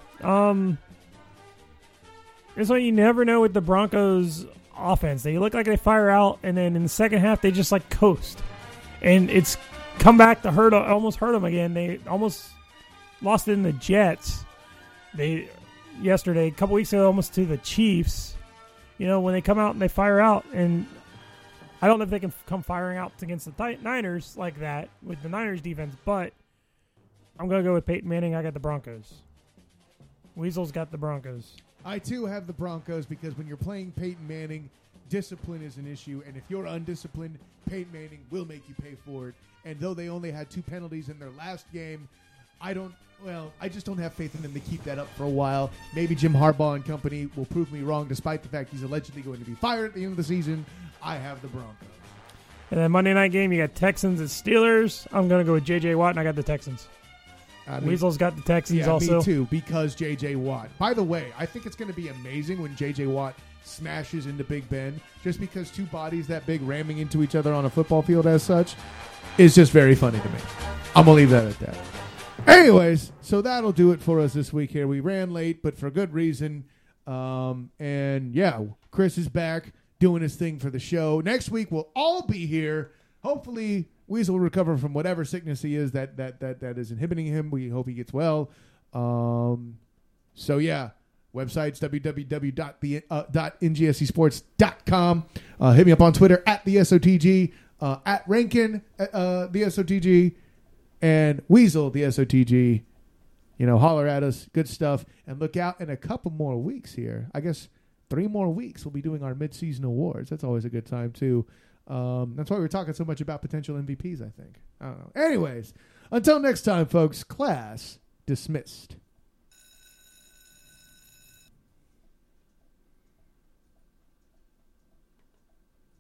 It's like you never know with the Broncos offense. They look like they fire out, and then in the second half they just like coast, and it's come back to almost hurt them again. They almost lost it in the Jets. Yesterday, a couple weeks ago, almost to the Chiefs. When they come out and they fire out, and I don't know if they can come firing out against the Niners like that with the Niners defense, but I'm going to go with Peyton Manning. I got the Broncos. Weasel's got the Broncos. I, too, have the Broncos because when you're playing Peyton Manning, discipline is an issue, and if you're undisciplined, Peyton Manning will make you pay for it. And though they only had 2 penalties in their last game, I just don't have faith in them to keep that up for a while. Maybe Jim Harbaugh and company will prove me wrong, despite the fact he's allegedly going to be fired at the end of the season. I have the Broncos. And then Monday night game, you got Texans and Steelers. I'm going to go with J.J. Watt, and I got the Texans. Weasel's got the Texans also. Me too, because J.J. Watt. By the way, I think it's going to be amazing when J.J. Watt smashes into Big Ben, just because 2 bodies that big ramming into each other on a football field as such is just very funny to me. I'm going to leave that at that. Anyways, so that'll do it for us this week here. We ran late, but for good reason. And Chris is back doing his thing for the show. Next week, we'll all be here. Hopefully, Weasel will recover from whatever sickness he is that is inhibiting him. We hope he gets well. Websites, www.ngsesports.com. Hit me up on Twitter at the SOTG, at Rankin, the SOTG, and Weasel, the SOTG. Holler at us. Good stuff. And look out in a couple more weeks here. I guess 3 more weeks we'll be doing our mid-season awards. That's always a good time, too. That's why we're talking so much about potential MVPs, I think. I don't know. Anyways, until next time, folks, class dismissed.